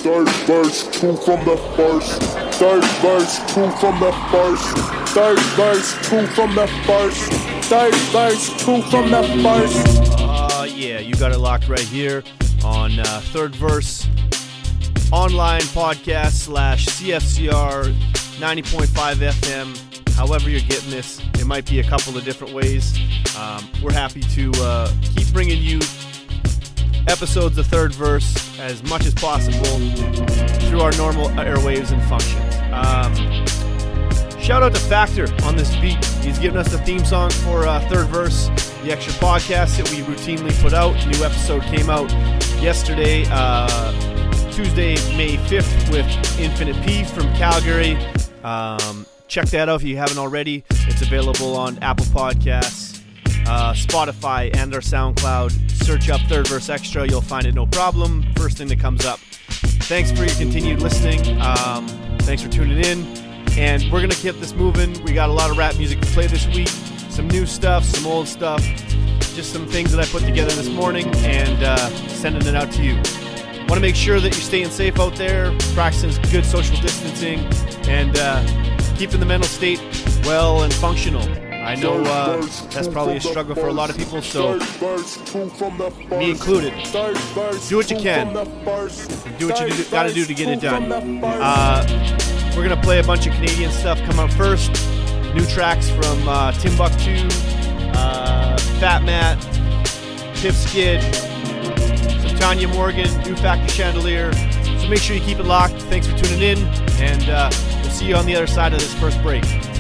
Third verse, two from the first. Third verse, two from the first. Third verse, two from the first. Third verse, two from the first. Yeah, you got it locked right here on Third Verse online podcast / CFCR 90.5 FM. However you're getting this, it might be a couple of different ways. We're happy to keep bringing you episodes of Third Verse as much as possible through our normal airwaves and functions. Shout out to Factor on this beat. He's given us the theme song for Third Verse, the extra podcast that we routinely put out. New episode came out yesterday, Tuesday, May 5th, with Infinite P from Calgary. Check that out if you haven't already. It's available on Apple Podcasts, Spotify, and our SoundCloud. Search up Third Verse Extra. You'll find it no problem. First thing that comes up. Thanks for your continued listening. Thanks for tuning in. And we're going to keep this moving. We got a lot of rap music to play this week. Some new stuff, some old stuff. Just some things that I put together this morning and sending it out to you. Want to make sure that you're staying safe out there, practicing good social distancing, and keeping the mental state well and functional. I know that's probably a struggle for a lot of people, so me included. Do what you can. Do what you got to do to get it done. We're going to play a bunch of Canadian stuff come out first. New tracks from Timbuktu, Fat Matt, Pip Skid, some Tanya Morgan, New Factor Chandelier. So make sure you keep it locked. Thanks for tuning in, and we'll see you on the other side of this first break.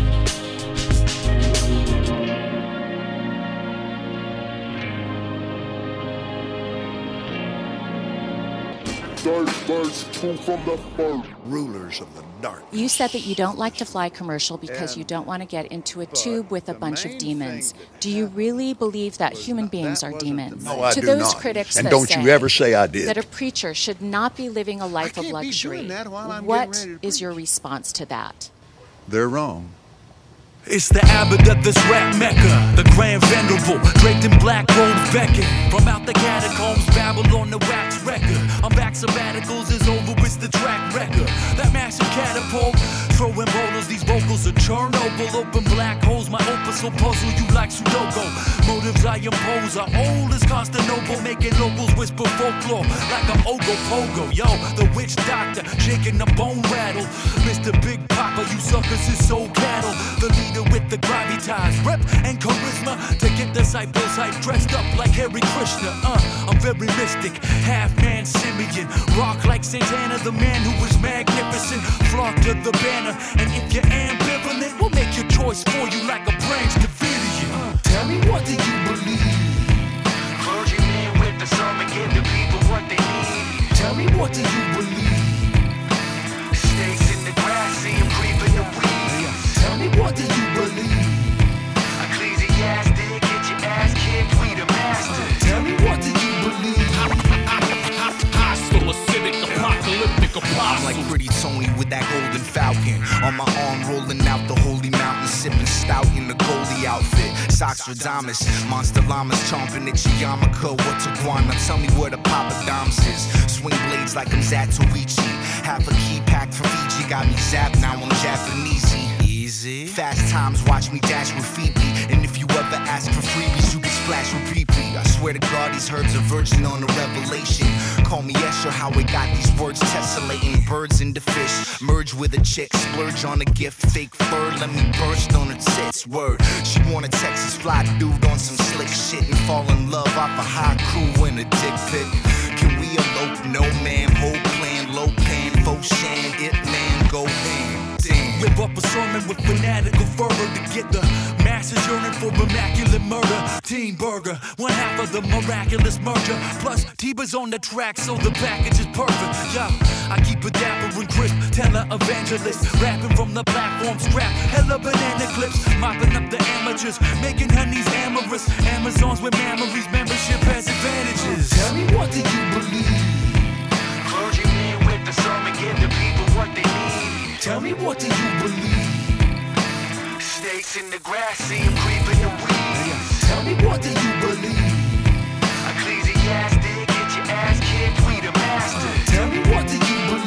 Third verse, two from the first. Rulers of the dark. You said that you don't like to fly commercial because you don't want to get into a tube with a bunch of demons. Do you really believe that human beings are demons? No, I to do those not. critics and that don't say you ever say I did. that a preacher should not be living a life of luxury, what is your response to that? They're wrong. It's the abbot of this rap mecca, the grand venerable, draped in black robes beckon. From out the catacombs, Babylon the wax record. I'm back, sabbaticals is over, it's the track record. That massive catapult, throwing boulders, these vocals are Chernobyl. Open black holes, my opus will puzzle you like Sudoku. Motives I impose are old as Constantinople, making locals whisper folklore like an Ogopogo. Yo, the witch doctor, shaking the bone rattle. Mr. Big Papa, you suckers is soul cattle. The leader with the gravitas, rep and charisma to get disciples hype dressed up like Hare Krishna. I'm very mystic, half man Simeon, rock like Santana, the man who was magnificent, flock to the banner. And if you're ambivalent, we'll make your choice for you like a branch Davidian. Tell me, what do you believe? Clergyman with the sermon, give the people what they need. Tell me, what do you believe? Stakes in the grass, see him creeping the weeds. Tell me, what do you believe? Ecclesiastic, get your ass kicked, we the masters. Tell me, what do you believe? Hostile, acidic, apocalyptic, apostle. I'm like Pretty Tony with that golden falcon on my arm, rolling out the holy mountain, sipping stout in the Goldie outfit. Soxtradamus, monster llamas chomping at your yarmulke. What's iguana? Tell me where the papadams is. Swing blades like I'm Zatoichi. Half a key pack from Fiji, got me zapped, now I'm Japanesey. Easy. Fast times, watch me dash with Phoebe. And if you ever ask for freebies, you can splash with PP. I swear to God, these herds are virgin on a revelation. Call me Escher, how we got these words tessellating. Birds into fish, merge with a chick, splurge on a gift, fake fur, let me burst on her tits. Word, she want a Texas fly dude on some slick shit and fall in love off a high crew in a dick pic. Can we elope? No man, whole plan, low pan, faux shan, it man, go ham. Rip up a sermon with fanatical fervor to get the masses yearning for immaculate murder. Team Burger, one half of the miraculous merger. Plus, Tiba's on the track, so the package is perfect. Yo, I keep it dapper and crisp, tele-evangelist, rapping from the platform strap. Hella banana clips, mopping up the amateurs, making honeys amorous. Amazons with memories, membership has advantages. Tell me, what do you believe? Clergyman with the sermon, give the people what they need. Tell me, what do you believe? Snakes in the grass, see him creeping the weeds. Tell me, what do you believe? Ecclesiastic, get your ass kicked, we the masters. Tell me, what do you believe?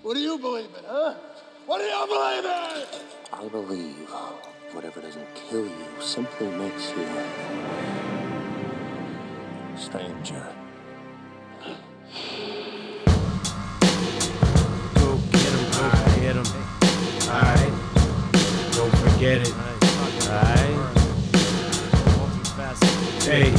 What do you believe in, huh? What do you believe in? I believe whatever doesn't kill you simply makes you stranger. Go get him. Alright. Don't forget it. Alright. Hey.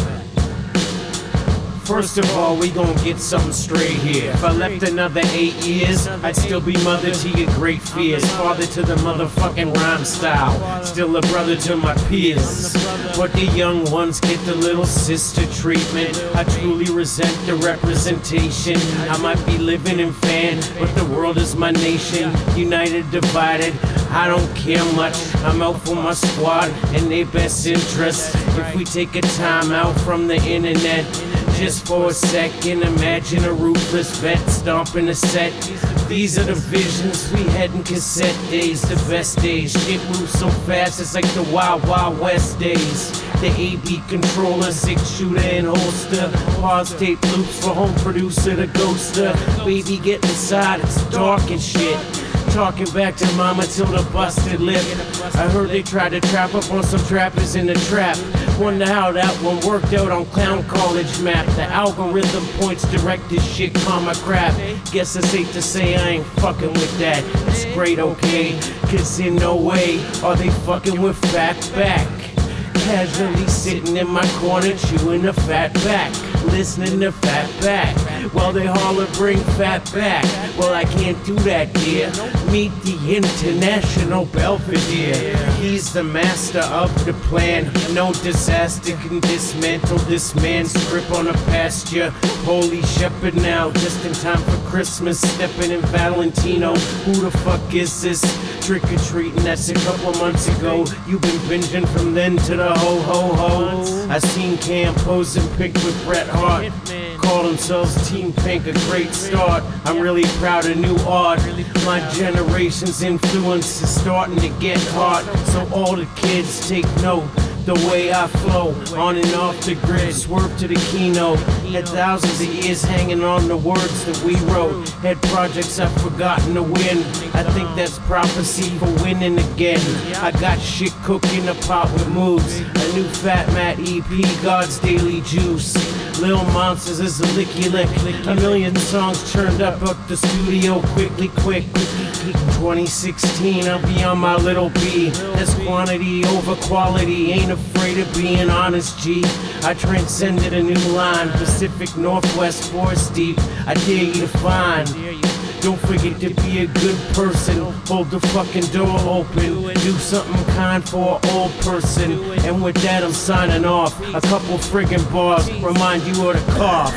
First of all, we gon' get something straight here. If I left another 8 years, I'd still be mother to your great fears. Father to the motherfucking rhyme style. Still a brother to my peers. But the young ones get the little sister treatment. I truly resent the representation. I might be living in fan, but the world is my nation. United, divided, I don't care much. I'm out for my squad and their best interests. If we take a time out from the internet, just for a second, imagine a ruthless vet stomping a set. These are the visions we had in cassette days, the best days. Shit moves so fast, it's like the Wild Wild West days. The AB controller, 6-shooter and holster. Pause tape loops for home producer, the ghoster. Baby, get inside, it's dark and shit. Talking back to mama till the busted lip. I heard they tried to trap up on some trappers in the trap. Wonder how that one worked out on Clown College map. The algorithm points direct as shit, karma crap. Guess it's safe to say I ain't fucking with that. It's great, okay, cause in no way are they fucking with Fat Back. Casually sitting in my corner chewing a fat back, listening to Fat Back while they holler bring Fat Back. Well, I can't do that, dear. Meet the international Belvedere. He's the master of the plan. No disaster can dismantle this man's grip on a pasture. Holy shepherd now, just in time for Christmas. Stepping in Valentino. Who the fuck is this? Trick-or-treating, that's a couple months ago. You've been binging from then to the ho-ho-ho. I seen Cam pose and pick with Bret Hart. Call themselves Team Pink, a great start. I'm really proud of new art. My generation's influence is starting to get hot. So all the kids take note. The way I flow, on and off the grid, swerve to the keynote. Had thousands of years hanging on the words that we wrote. Had projects I've forgotten to win. I think that's prophecy for winning again. I got shit cooking a pot with moves. A new Fat Matt EP, God's Daily Juice. Lil Monsters is a licky lick. A million songs churned up the studio quick. 2016, I'll be on my little B. That's quantity over quality. Ain't afraid of being honest, G. I transcended a new line. Pacific Northwest, Forest Deep. I dare you to find. Don't forget to be a good person. Hold the fucking door open. Do something kind for an old person. And with that, I'm signing off. A couple friggin' bars remind you of the cough.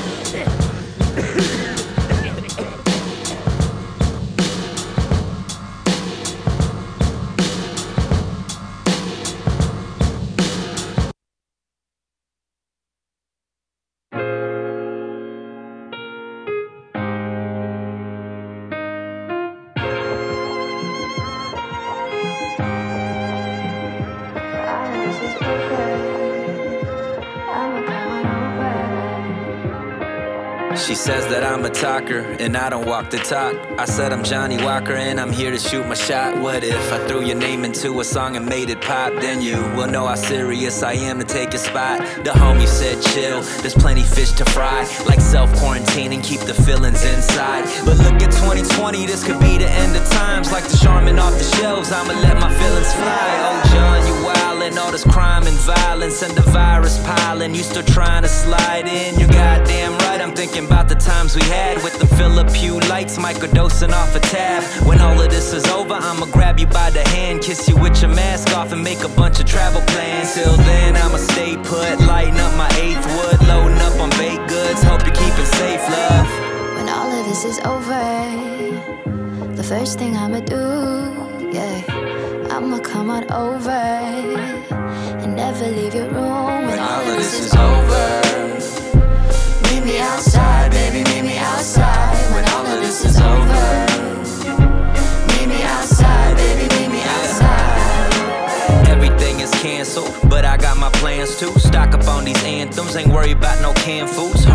She says that I'm a talker and I don't walk the talk. I said I'm Johnny Walker and I'm here to shoot my shot. What if I threw your name into a song and made it pop? Then you will know how serious I am to take a spot. The homie said chill, there's plenty fish to fry. Like self-quarantining, keep the feelings inside. But look at 2020, this could be the end of times. Like the Charmin off the shelves, I'ma let my feelings fly. Oh John, you wildin', all this crime and violence and the virus piling. You still trying to slide in, you're goddamn right. I'm thinking about the times we had with the Philip Hue lights, microdosing off a tab. When all of this is over, I'ma grab you by the hand, kiss you with your mask off and make a bunch of travel plans. Till then, I'ma stay put, lighting up my 8th wood, loading up on baked goods, hope you're keeping safe, love. When all of this is over, the first thing I'ma do, yeah, I'ma come on over and never leave your room. When all of this is over, meet me outside, baby, meet me outside. When all of this is over, meet me outside, baby, meet me outside. Everything is canceled, but I got my plans too. Stock up on these anthems, ain't worried about no canned foods. Hard to love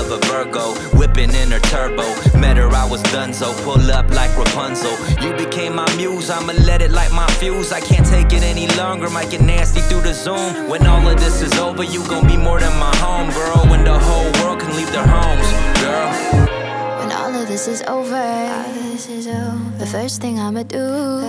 of a Virgo, whipping in her turbo. Met her, I was donezo, pull up like Rapunzel. You became my muse, I'ma let it light my fuse. I can't take it any longer, might get nasty through the Zoom. When all of this is over, you gon' be more than my home, girl. When the whole world can leave their homes, girl. When all of this is over, the first thing I'ma do,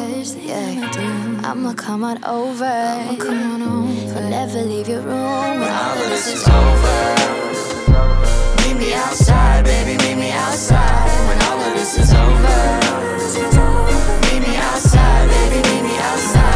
I'ma come on over, and never leave your room. When all of this is over, meet me outside, baby, meet me outside. When all of this is over, meet me outside, baby, meet me outside.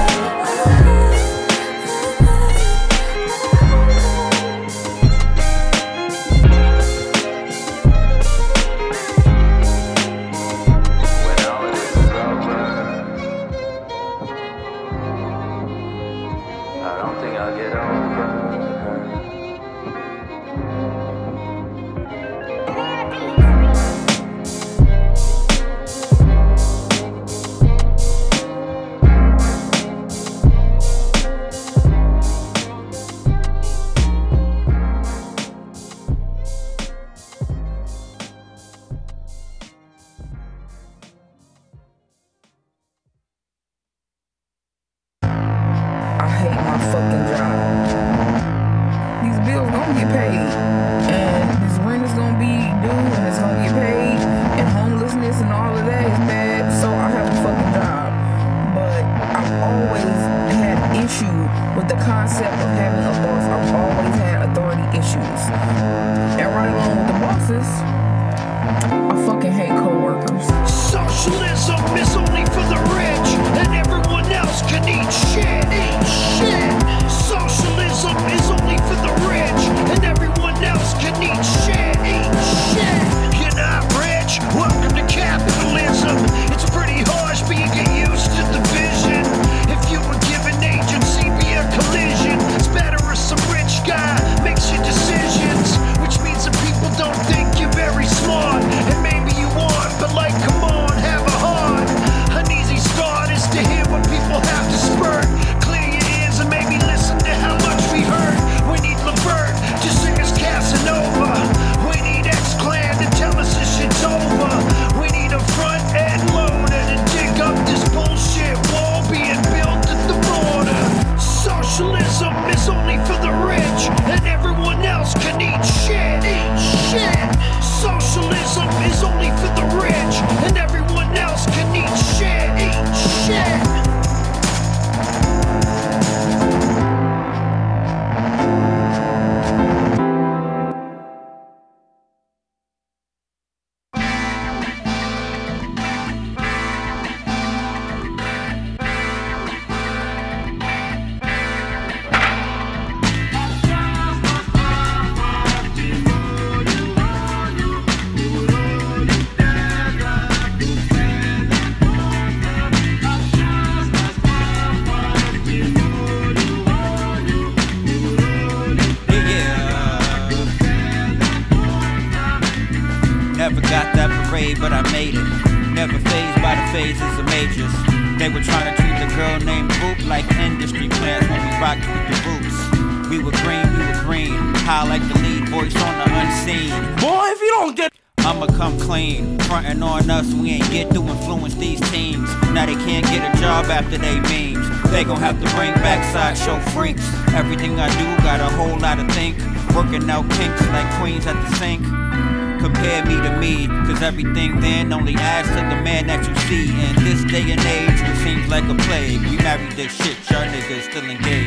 But I made it. Never fazed by the phases of majors. They were trying to treat the girl named Boop like industry plants when we rocked with the roots. We were green, high like the lead voice on the unseen. Boy, if you don't get, I'ma come clean. Frontin' on us, we ain't get to influence these teams. Now they can't get a job after they memes. They gon' have to bring back sideshow freaks. Everything I do got a whole lot of think. Working out kinks like queens at the sink. Compare me to me, cause everything then only adds to the man that you see. In this day and age, it seems like a plague. We married this shit, y'all niggas still engaged.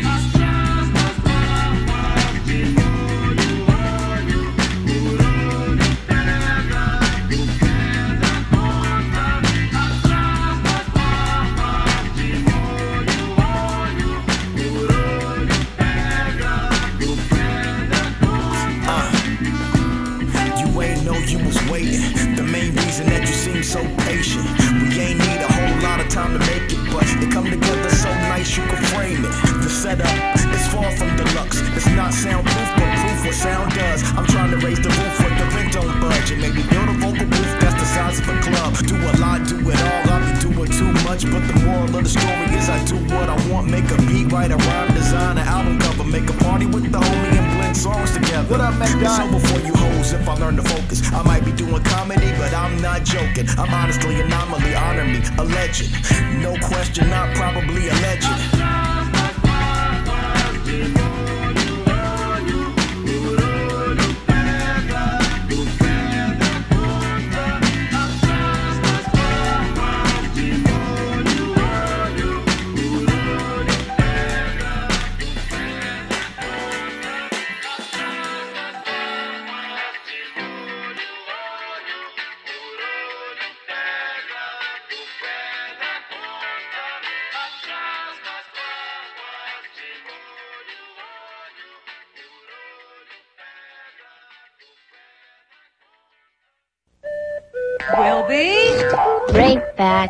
So patient, we ain't need a whole lot of time to make it, but it come together so nice you can frame it. The setup is far from deluxe. It's not soundproof, but proof what sound does. I'm trying to raise the roof, but the rent don't budge. And maybe build a vocal booth that's the size of a club. Do a lot, do it all. I be doing too much, but the moral of the story is I do what I want. Make a beat, write a rhyme, design an album cover, make a party with the homie and blend songs together. What up, man? It's over for you hoes if I learn to focus. I might be doing comedy, but I'm not joking. I'm honestly anomaly, honor me, a legend. No question, not probably a legend. We'll be right back.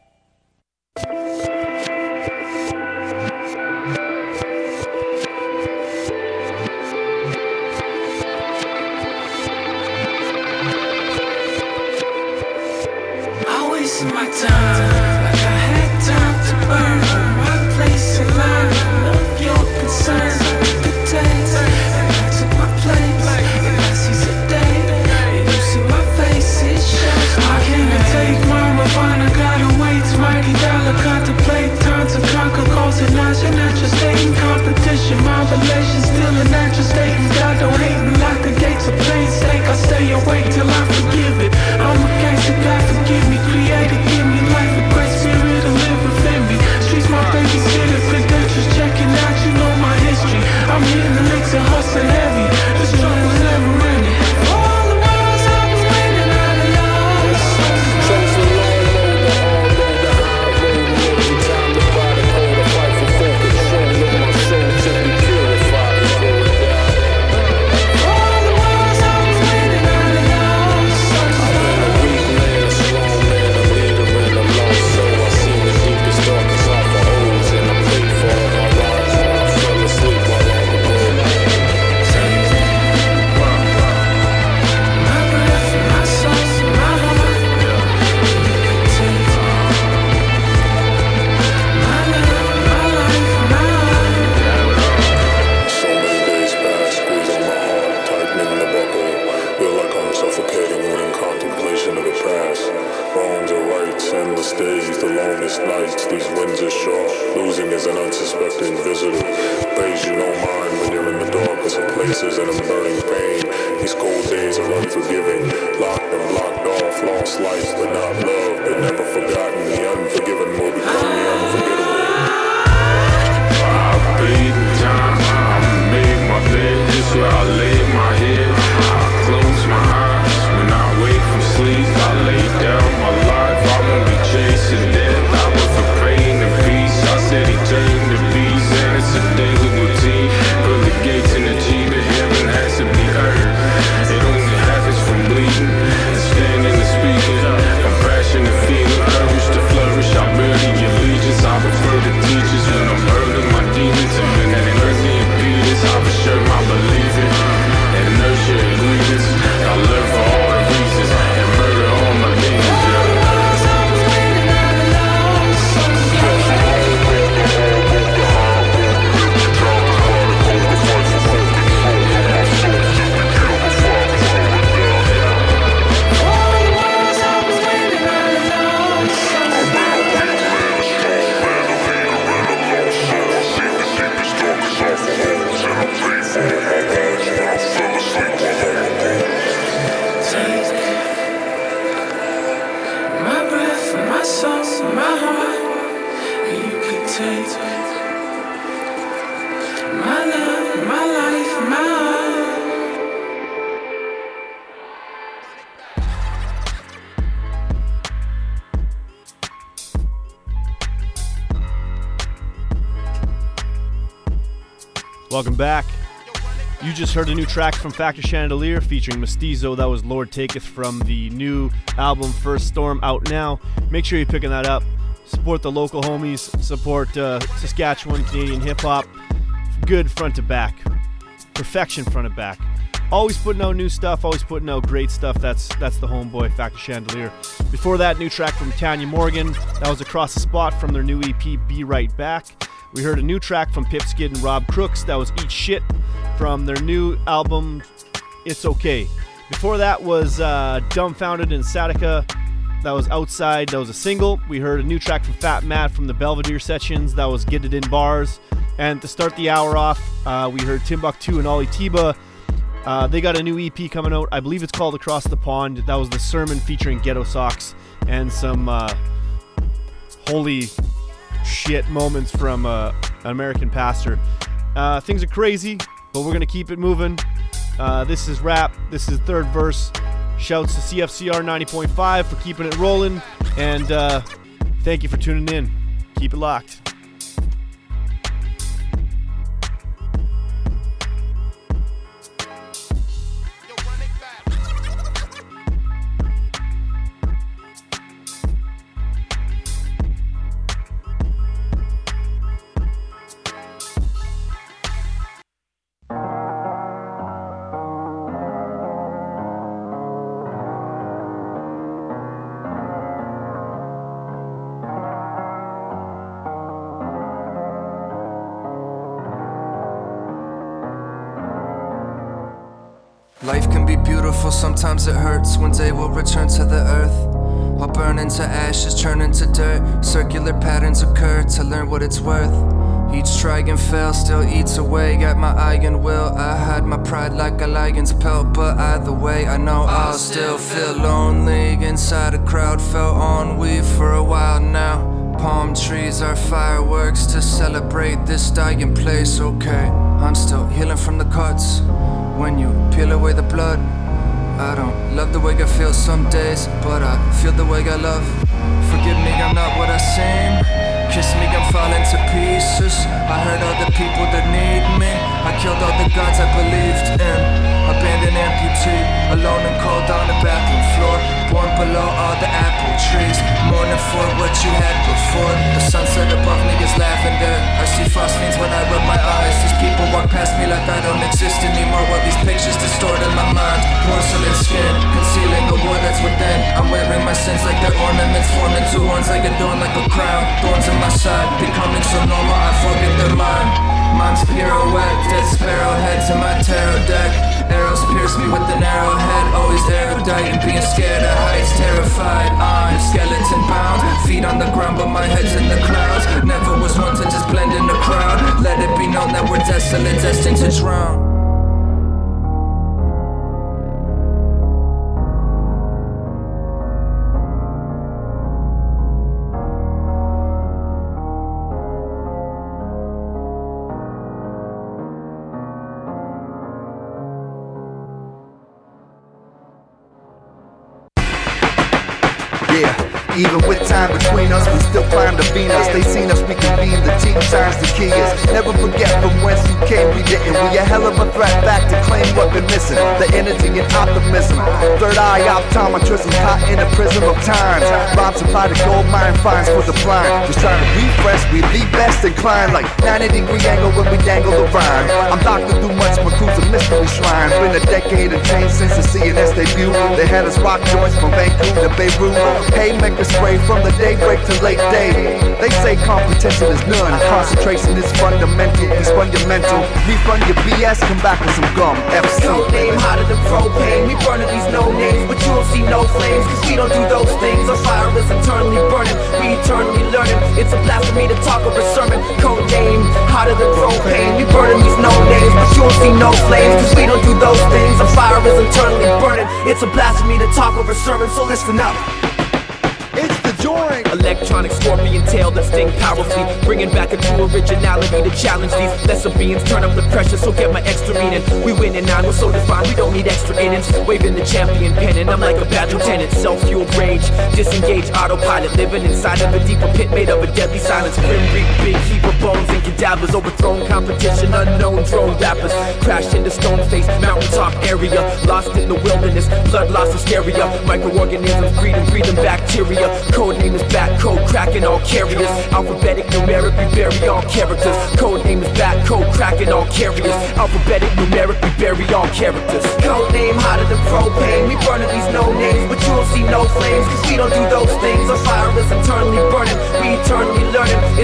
I wasted my time like I had time to burn. My place in line, love your concern. Good taste, and I took my place. And I seize the day, and you see my face, it shows. I can't take my refiner, gotta wait. Mighty dollar, contemplate. Time to conquer, cause it not your natural state in competition. My relation's still a natural state. God don't hate me like the gates of plain steak. I stay awake till I forgive it. I'm a gangster, God forgive me. Creator, give me life, a great spirit to live within me. Streets my babysitter, credentials checking out, you know my history. I'm hitting the licks and hustling heavy. This struggle's never ending. For all the worlds I was winning, I lost. So it's a long road, the hard road, the high road. Every time the body hold a fight for focus. Strong in my soul to be purified before it dies. For all the worlds I was winning, I lost. I've been a weak man, a strong man, a leader, and a lost soul. I seen the deepest, darkest of the holes, and I prayed for all my lives. And I fell asleep while on the road. My breath, my soul, my heart. You can take my love, my life, my heart. So many days pass, squeezing my heart, tightening the buckle. Feel like I'm suffocating in contemplation of the past. Wrongs or rights, endless days, the longest nights. These winds are sharp, losing is an unsuspecting visitor. Pays you no mind when you're in the darkest of places and in burning pain. These cold days are unforgiving, locked and blocked off, lost lives but not loved, but never forgotten. The unforgiven will become the unforgettable. I paid the time, I made my bed, this where I lay my head. I close my eyes, when I wake from sleep, I lay down my life. I won't be chasing death, I was for pain and peace. I said he turned to peace, and it's a daily routine. Put the gates in the G, the heaven has to be earned. It only happens from bleeding, and standing and speaking. Compassion and feeling, courage to flourish. I bear the allegiance, I prefer the teachers when I'm hurting my demons. And when that earthly impedance, I assure my believing. And nurture and grievance, I live for all the reasons, and murder all my demons. My breath, my soul, my heart. You can take my love, my life, my heart. Welcome back. You just heard a new track from Factor Chandelier featuring Mestizo. That was Lord Taketh from the new album First Storm, out now. Make sure you're picking that up. Support the local homies. Support Saskatchewan Canadian hip-hop. Good front to back. Perfection front to back. Always putting out new stuff. Always putting out great stuff. That's the homeboy, Factor Chandelier. Before that, new track from Tanya Morgan. That was Across the Spot from their new EP, Be Right Back. We heard a new track from Pipskid and Rob Crooks. That was Eat Shit from their new album, It's Okay. Before that was Dumbfounded and Satika. That was Outside. That was a single. We heard a new track from Fat Matt from the Belvedere Sessions. That was Get It In Bars. And to start the hour off, we heard Timbuktu and Ollie Tiba. They got a new EP coming out. I believe it's called Across the Pond. That was The Sermon featuring Ghetto Socks and some holy shit moments from an American pastor. Things are crazy, but we're going to keep it moving. This is rap. This is Third Verse. Shouts to CFCR 90.5 for keeping it rolling. And thank you for tuning in. Keep it locked. Life can be beautiful, sometimes it hurts. One day we'll return to the earth. I'll burn into ashes, turn into dirt. Circular patterns occur to learn what it's worth. Each try and fail still eats away at my iron will. I hide my pride like a lion's pelt, but either way I know I'll still feel lonely. Inside a crowd, felt ennui for a while now. Palm trees are fireworks to celebrate this dying place. Okay, I'm still healing from the cuts. When you peel away the blood, I don't love the way I feel some days, but I feel the way I love. Forgive me, I'm not what I seem. Kiss me, I'm falling to pieces. I hurt all the people that need me. I killed all the gods I believed in. Abandoned amputee, alone and cold on the bathroom floor. Born below all the apple trees, mourning for what you had before. The sunset above me is lavender. I see phosphines when I rub my eyes. These people walk past me like I don't exist anymore, while these pictures distort in my mind. Porcelain skin, concealing the war that's within. I'm wearing my sins like they're ornaments, forming two horns like adorned like a crown. Thorns on my side, becoming so normal I forget they're mine. Mine's pirouette, dead sparrow head to my tarot deck. Arrows pierce me with an arrowhead, always erudite and being scared of heights, terrified. I'm skeleton bound, feet on the ground but my head's in the clouds. Never was one to just blend in the crowd. Let it be known that we're desolate, destined to drown. Even with time between us, we still climb the Venus. They seen us reconvene, the team signs the key is. Never forget from whence you came, we didn't. We a hell of a threat back to claim what been missing. The energy and optimism. Third eye optometrism, caught in a prism of time. Rob supply the gold mine finds for the blind. Just trying to refresh, we the best inclined. Like 90-degree angle when we dangle the rhyme. I'm Dr. Do Much, my crew's a mystery shrine. Been a decade and change since the CNS debut. They had us rock joints from Vancouver to Beirut. Haymaker spray from the daybreak to late day. They say competition is none, concentration is fundamental. You spun your mental, refund your BS, come back with some gum. FC. No name hotter than propane. We burning these no names, but you don't see no flames, cause we don't do those things. Our fire is eternally burning, we eternally learning. It's a blasphemy to talk over sermon. Code name hotter than propane. We burning these no names, but you don't see no flames, cause we don't do those things. Our fire is eternally burning. It's a blasphemy to talk over sermon, so listen up. It's the joint. Electronic scorpion tail that sting powerfully, bringing back a true originality to challenge these lesser beings. Turn up the pressure, so get my extra meaning. We win and nine, we're so defined, we don't need extra innings. Waving the champion pennant, I'm like a bad lieutenant. Self-fueled rage, disengaged autopilot, living inside of a deeper pit made of a deadly silence. Grim reap, big heap of bones and cadavers, overthrown competition, unknown drone rappers. Crashed into stone face, mountaintop area, lost in the wilderness, blood loss hysteria. Microorganisms breeding bacteria. Code name is Bat Code, cracking all carriers. Alphabetic, numeric, we bury all characters. Code name is Bat Code, cracking all carriers. Alphabetic, numeric, we bury all characters. Code name hotter than propane. We burning these no names, but you don't see no flames, cause we don't do those things. Our fire is eternally burning, we eternally learning. It's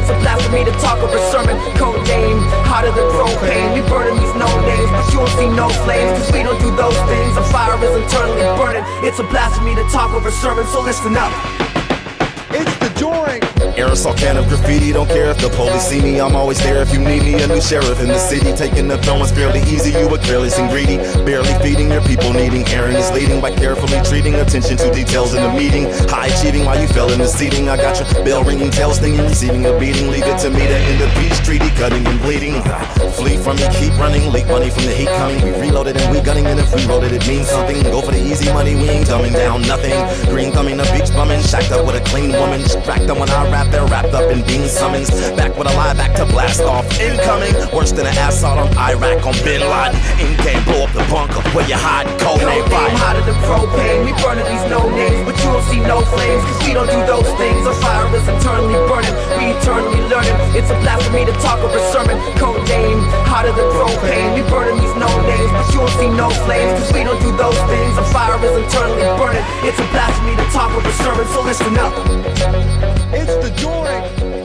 It's a blasphemy to talk over sermon. Code name, hotter than propane. We burning these no names, but you don't see no flames, cause we don't do those things. The fire is internally burning. It's a blasphemy to talk over sermon, so listen up. It's the joint. Aerosol can of graffiti, don't care if the police see me, I'm always there if you need me. A new sheriff in the city, taking the throne is fairly easy. You were careless and greedy, barely feeding your people needing. Aaron is leading by carefully treating attention to details in the meeting. High achieving while you fell in the seating. I got your bell ringing, tail stinging, receiving a beating. Leave it to me to end the peace treaty, cutting and bleeding. Flee from me, keep running, leak money from the heat coming. We reloaded and we gunning, and if we wrote it, it means something. Go for the easy money, we ain't dumbing down nothing. Green thumbing, the beach bumming, shacked up with a clean woman. Distract them when I rap, they're wrapped up in bean summons. Back with a live act to blast off. Incoming, worse than an assault on Iraq on Bin Laden. In game, blow up the bunker where you hide. Code name fire. Hotter than propane. We burning these no names, but you don't see no flames, cause we don't do those things. Our fire is internally burning. We eternally learning. It's a blasphemy to talk over sermon. Code name, hotter than propane. We burning these no names, but you don't see no flames, cause we don't do those things. Our fire is internally burning. It's a blasphemy to talk over sermon, so listen up. It's the joint.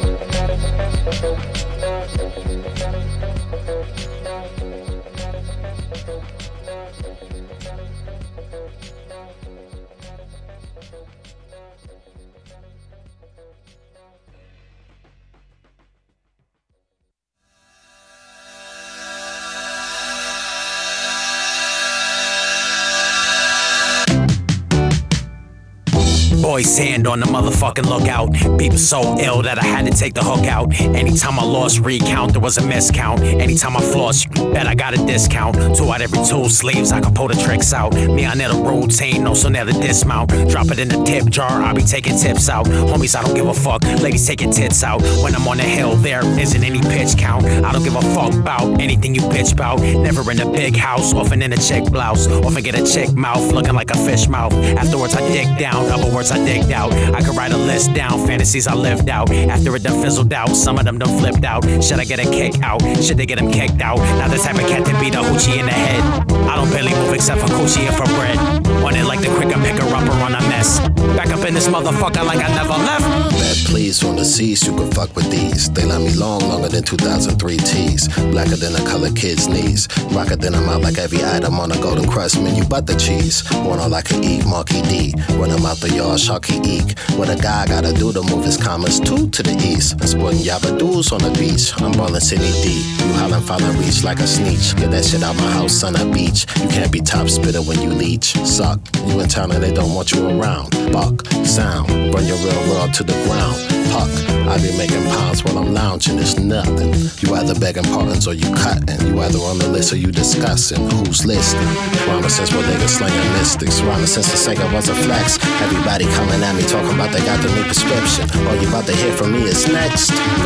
Boy's hand on the motherfucking lookout. People so ill that I had to take the hook out. Anytime I lost recount, there was a miscount. Anytime I floss, bet I got a discount. 2 out every 2 sleeves, I can pull the tricks out. Me, I never routine, no, so never dismount. Drop it in the tip jar, I be taking tips out. Homies, I don't give a fuck, ladies taking tits out. When I'm on the hill, there isn't any pitch count. I don't give a fuck about anything you bitch about. Never in a big house, often in a chick blouse. Often get a chick mouth, looking like a fish mouth. Afterwards I dig down, other words I digged out. I could write a list down, fantasies I lived out. After it done fizzled out, some of them done flipped out. Should I get a kick out? Should they get them kicked out? Not the type of cat that beat a hoochie in the head. I don't barely move except for coochie and for bread. Want it like the quick I pick her up or run a mess. Back up in this motherfucker like I never left. Bad please from the seas, you can fuck with these. They let me long, longer than 2003 tees. Blacker than a colored kid's knees. Rocker than I'm out like every item on a golden crust menu, but the cheese. One all I can eat, Marky D. When I'm out the yard, Sharky Eek. What a guy gotta do to move his commas 2 to the east. I'm sporting Yabadoos on the beach. I'm ballin' Sydney D. You hollin' follow reach like a sneech. Get that shit out my house on a beach. You can't be top spitter when you leech. Suck. You in town and they don't want you around. Buck. Sound. Run your real world to the ground. Puck. I be making pounds while I'm lounging. It's nothing. You either begging pardons or you cutting. You either on the list or you discussing. Who's listening? Rhyme since what they got slinging mystics. Rhyme since the Sega was a flex. Everybody coming at me talking about they got the new prescription. All you about to hear from me is next.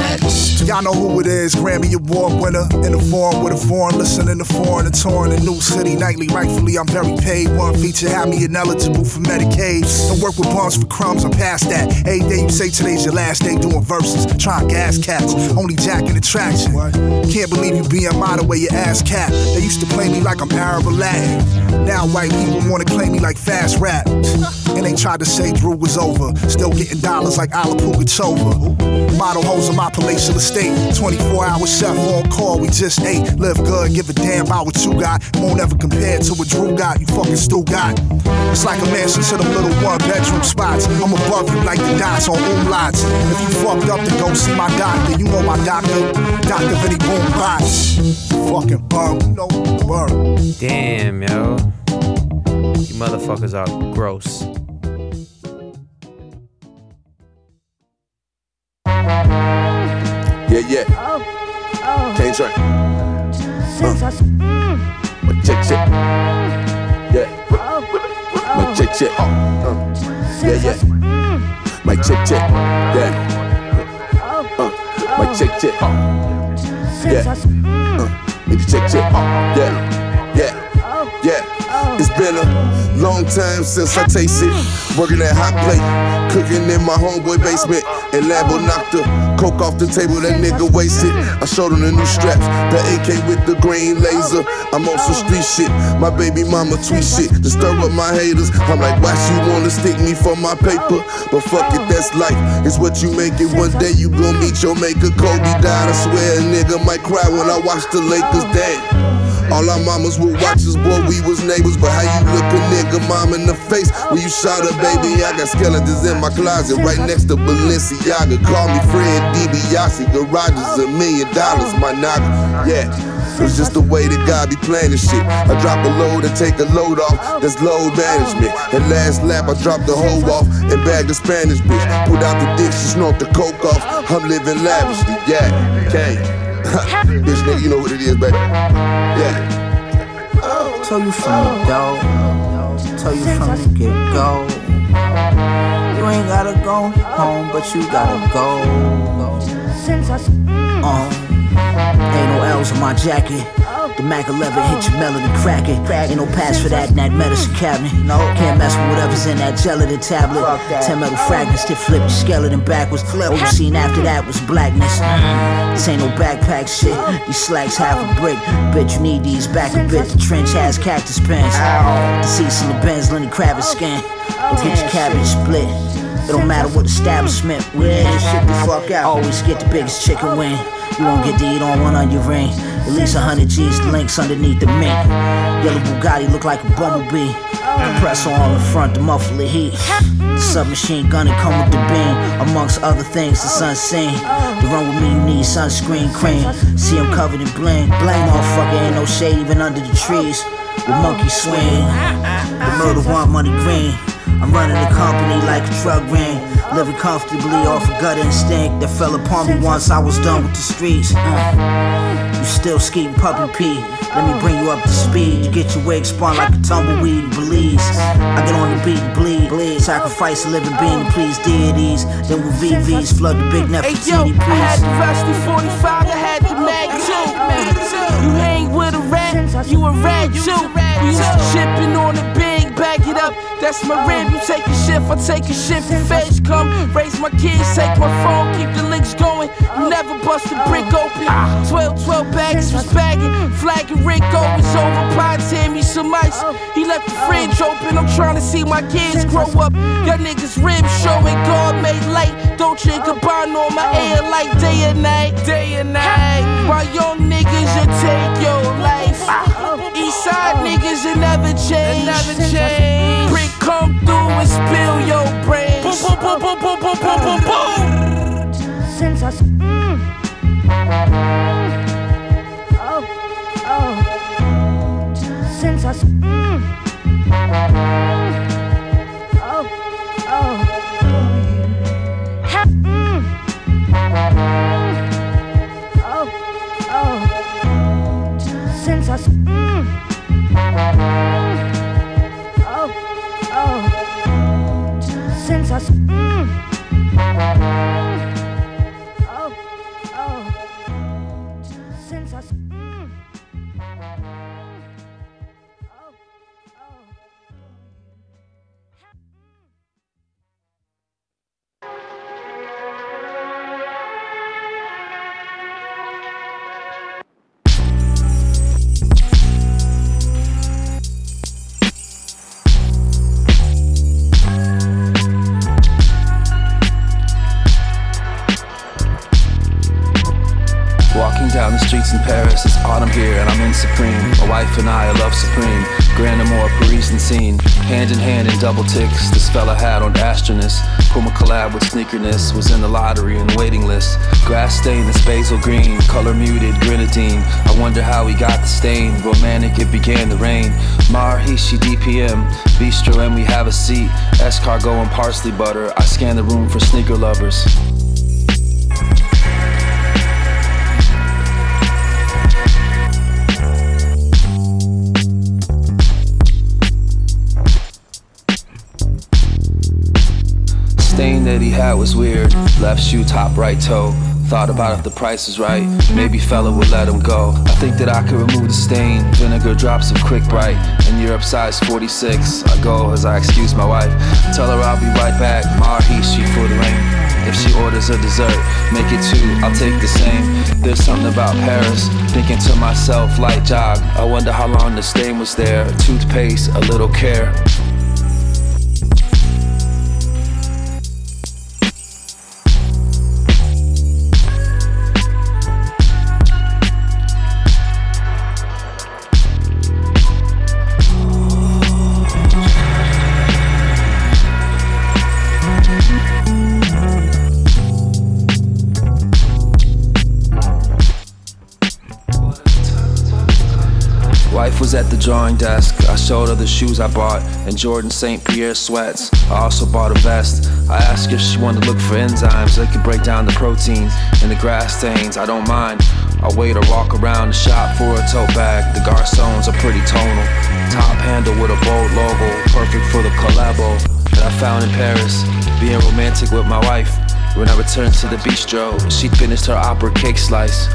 Y'all know who it is, Grammy Award winner. In the forum with a foreign, listening to foreign and touring the new city nightly. Rightfully, I'm very paid. One feature had me ineligible for Medicaid. Don't work with bums for crumbs, I'm past that. Every day you say today's your last day doing verses. Trying gas cats, only jacking attraction. Can't believe you being my the way your ass cat. They used to play me like I'm Arab or Latin. Now white people wanna claim me like fast rap. And they tried to say Drew was over. Still getting dollars like Ala Pugachova. Model hoes in my palatial estate. 24-hour chef on call, we just ate. Live good, give a damn about what you got. Won't ever compare to what Drew got, you fucking still got. It's like a mansion to them little one-bedroom spots. I'm above you like the dots on umlauts. If you fucked up, then go see my doctor. You know my doctor, Dr. Vinny Boom Bots. Fucking bum, you know, word. Damn, yo. You motherfuckers are gross. Yeah. Can't drink. My chick. Yeah. My chick. Yeah. My chick. Yeah. My chick. Yeah. Me the chick. Yeah. It's been a long time since I tasted working that hot plate, cooking in my homeboy basement. And Lambo knocked the coke off the table, that nigga wasted. I showed him the new straps, the AK with the green laser. I'm on some street shit, my baby mama tweet shit to stir up my haters. I'm like, why she wanna stick me for my paper? But fuck it, that's life, it's what you make it. One day you gon' meet your maker. Kobe died, I swear a nigga might cry when I watch the Lakers. Damn. All our mamas would watch us, boy, we was neighbors. But how you look a nigga mom in the face when you shot her, baby? I got skeletons in my closet right next to Balenciaga. Call me Fred DiBiase, garages $1 million, my nigga. Yeah, it's just the way that God be playing this shit. I drop a load and take a load off, that's load management. At last lap, I dropped the hoe off and bagged the Spanish bitch. Put out the dick, she snort the coke off. I'm living lavishly, yeah, okay. Bitch nigga, you know what it is, baby. Yeah. Told you from the door, told you from the get-go. You ain't gotta go home, but you gotta go. Ain't no L's in my jacket. The Mac 11 hit your melody, crack it. Ain't no pass for that in that medicine cabinet. No, can't mess with whatever's in that gelatin tablet. 10 metal fragments that flip your skeleton backwards. All you seen after that was blackness. This ain't no backpack shit. These slacks half a brick. Bet you need these back a bit. The trench has cactus pants. Deceased in the Benz, Lenny Kravitz skin. Don't get your cabbage split. It don't matter what establishment we in. Shit the fuck out. Always get the biggest chicken wing. You won't get to eat on one on your ring. At least 100 G's, the links underneath the mint. Yellow Bugatti look like a bumblebee. Compressor on the front to muffle the heat. The submachine gun and come with the beam. Amongst other things, the sun's seen. To run with me, you need sunscreen cream. See him covered in bling. Bling, motherfucker, ain't no shade even under the trees. With monkey swing. The murder want money green. I'm running the company like a drug ring. Living comfortably off a gut instinct that fell upon me once I was done with the streets. You still skeeting puppy pee. Let me bring you up to speed. You get your wig spun like a tumbleweed in Belize. I get on the beat and bleed. Sacrifice a living being to please deities. Then with VVs flood the big Nefertiti, hey yo, I had the rusty 45, I had the mag too. You hang with a rat, you a rat too. We used to shipping on the big, back it up. That's my rib, you take a shift, I take a shift. The feds come, raise my kids, take my phone, keep the links going. You never bust a brick open. 12 bags was bagging, flagging Rico was over. Pies hand me some ice. He left the fridge open. I'm trying to see my kids grow up. Y'all niggas ribs showing God made light. Don't drink a bond on my air like day and night. While young niggas you take your life. Eastside niggas you never change. Brick come through and spill your brains. Boom, boom, boom, boom, boom, boom, boom, boom. Since I since I since I since I Down the streets in Paris, it's autumn here and I'm in Supreme. My wife and I love Supreme, Grand Amour, Parisian scene. Hand in hand in double ticks, this fella had on Astronus. Puma collab with Sneakerness, was in the lottery and waiting list. Grass stain, this basil green, color muted, grenadine. I wonder how he got the stain, romantic it began to rain. Marishi DPM, bistro and we have a seat. Escargot and parsley butter, I scan the room for sneaker lovers. Stain that he had was weird. Left shoe, top right toe. Thought about if the price was right, maybe fella would let him go. I think that I could remove the stain, vinegar drops of Quick Bright. In Europe size 46, I go as I excuse my wife. Tell her I'll be right back, Marhishi for the rain. If she orders a dessert, make it two, I'll take the same. There's something about Paris, thinking to myself, light jog. I wonder how long the stain was there. Toothpaste, a little care. Wife was at the drawing desk. I showed her the shoes I bought and Jordan St. Pierre sweats. I also bought a vest. I asked if she wanted to look for enzymes that could break down the proteins and the grass stains. I don't mind. I'll wait or walk around the shop for a tote bag. The garçons are pretty tonal. Top handle with a bold logo, perfect for the collabo that I found in Paris. Being romantic with my wife. When I returned to the bistro, she finished her opera cake slice.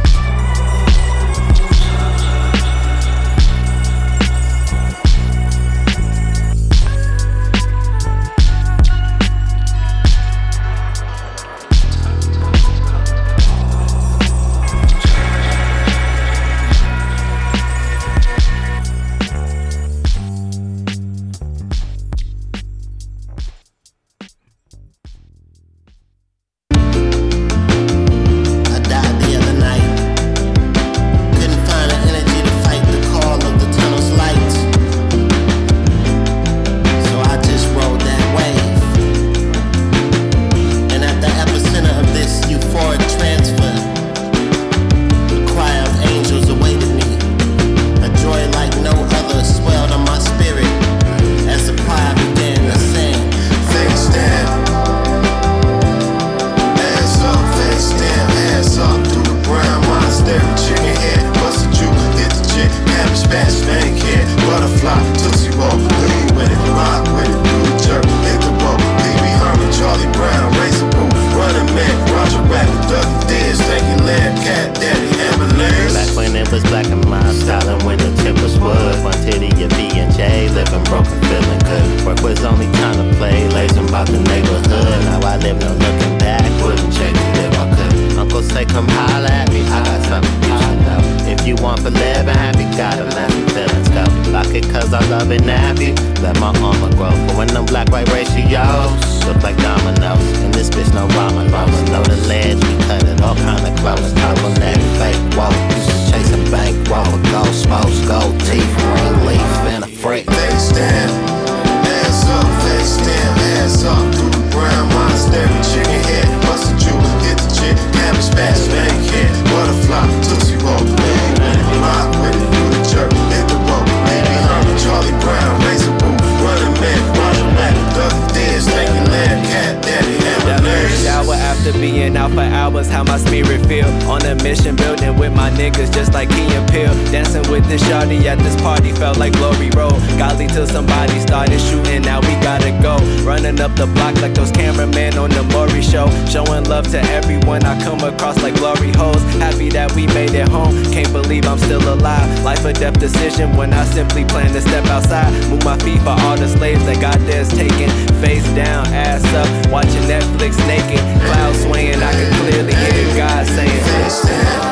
Decision when I simply plan to step outside. Move my feet for all the slaves that got theirs taken. Face down, ass up, watching Netflix naked. Clouds swaying, I can clearly hear God saying face down.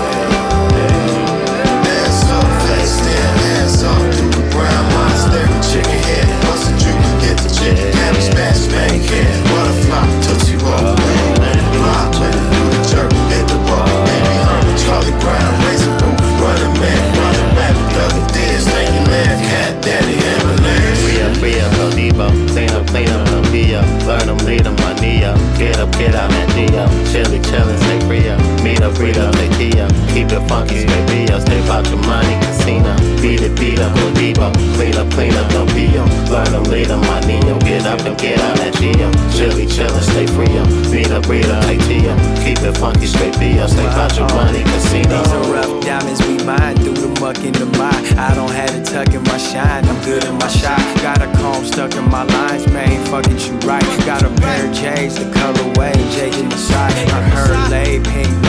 Ass up, face down, ass up through the brown lines. There with chicken head, busted you, hit the chicken, cabbage patch, man can. Butterfly, tootsie roll, block, let it do the jerk, hit the ball, baby Herman, Charlie Brown, racing booth, running man. Clean up, no be up. Learn them, lead them, my knee up. Get up, get out, man, G up. Chilly, chillin', stay free up. Meet up, read up, take key up. Keep it funky, stay be up. Stay about your money, casino. Beat up, go deep up. Clean up, no be up. Learn them, lead them, my knee up. Get up and get out, that G up. Chilly, chillin', stay free up. Meet up, read up, take key up. Keep it funky, straight be up. Stay about your money, casino. These are rough diamonds, we mine. Through the muck in the mine. I don't have to tuck in my shine. I'm good in my shot. Got a comb stuck in my lines, man. Fucking you right. Got a pair of J's, the colorway, J in the side. I heard lay, pink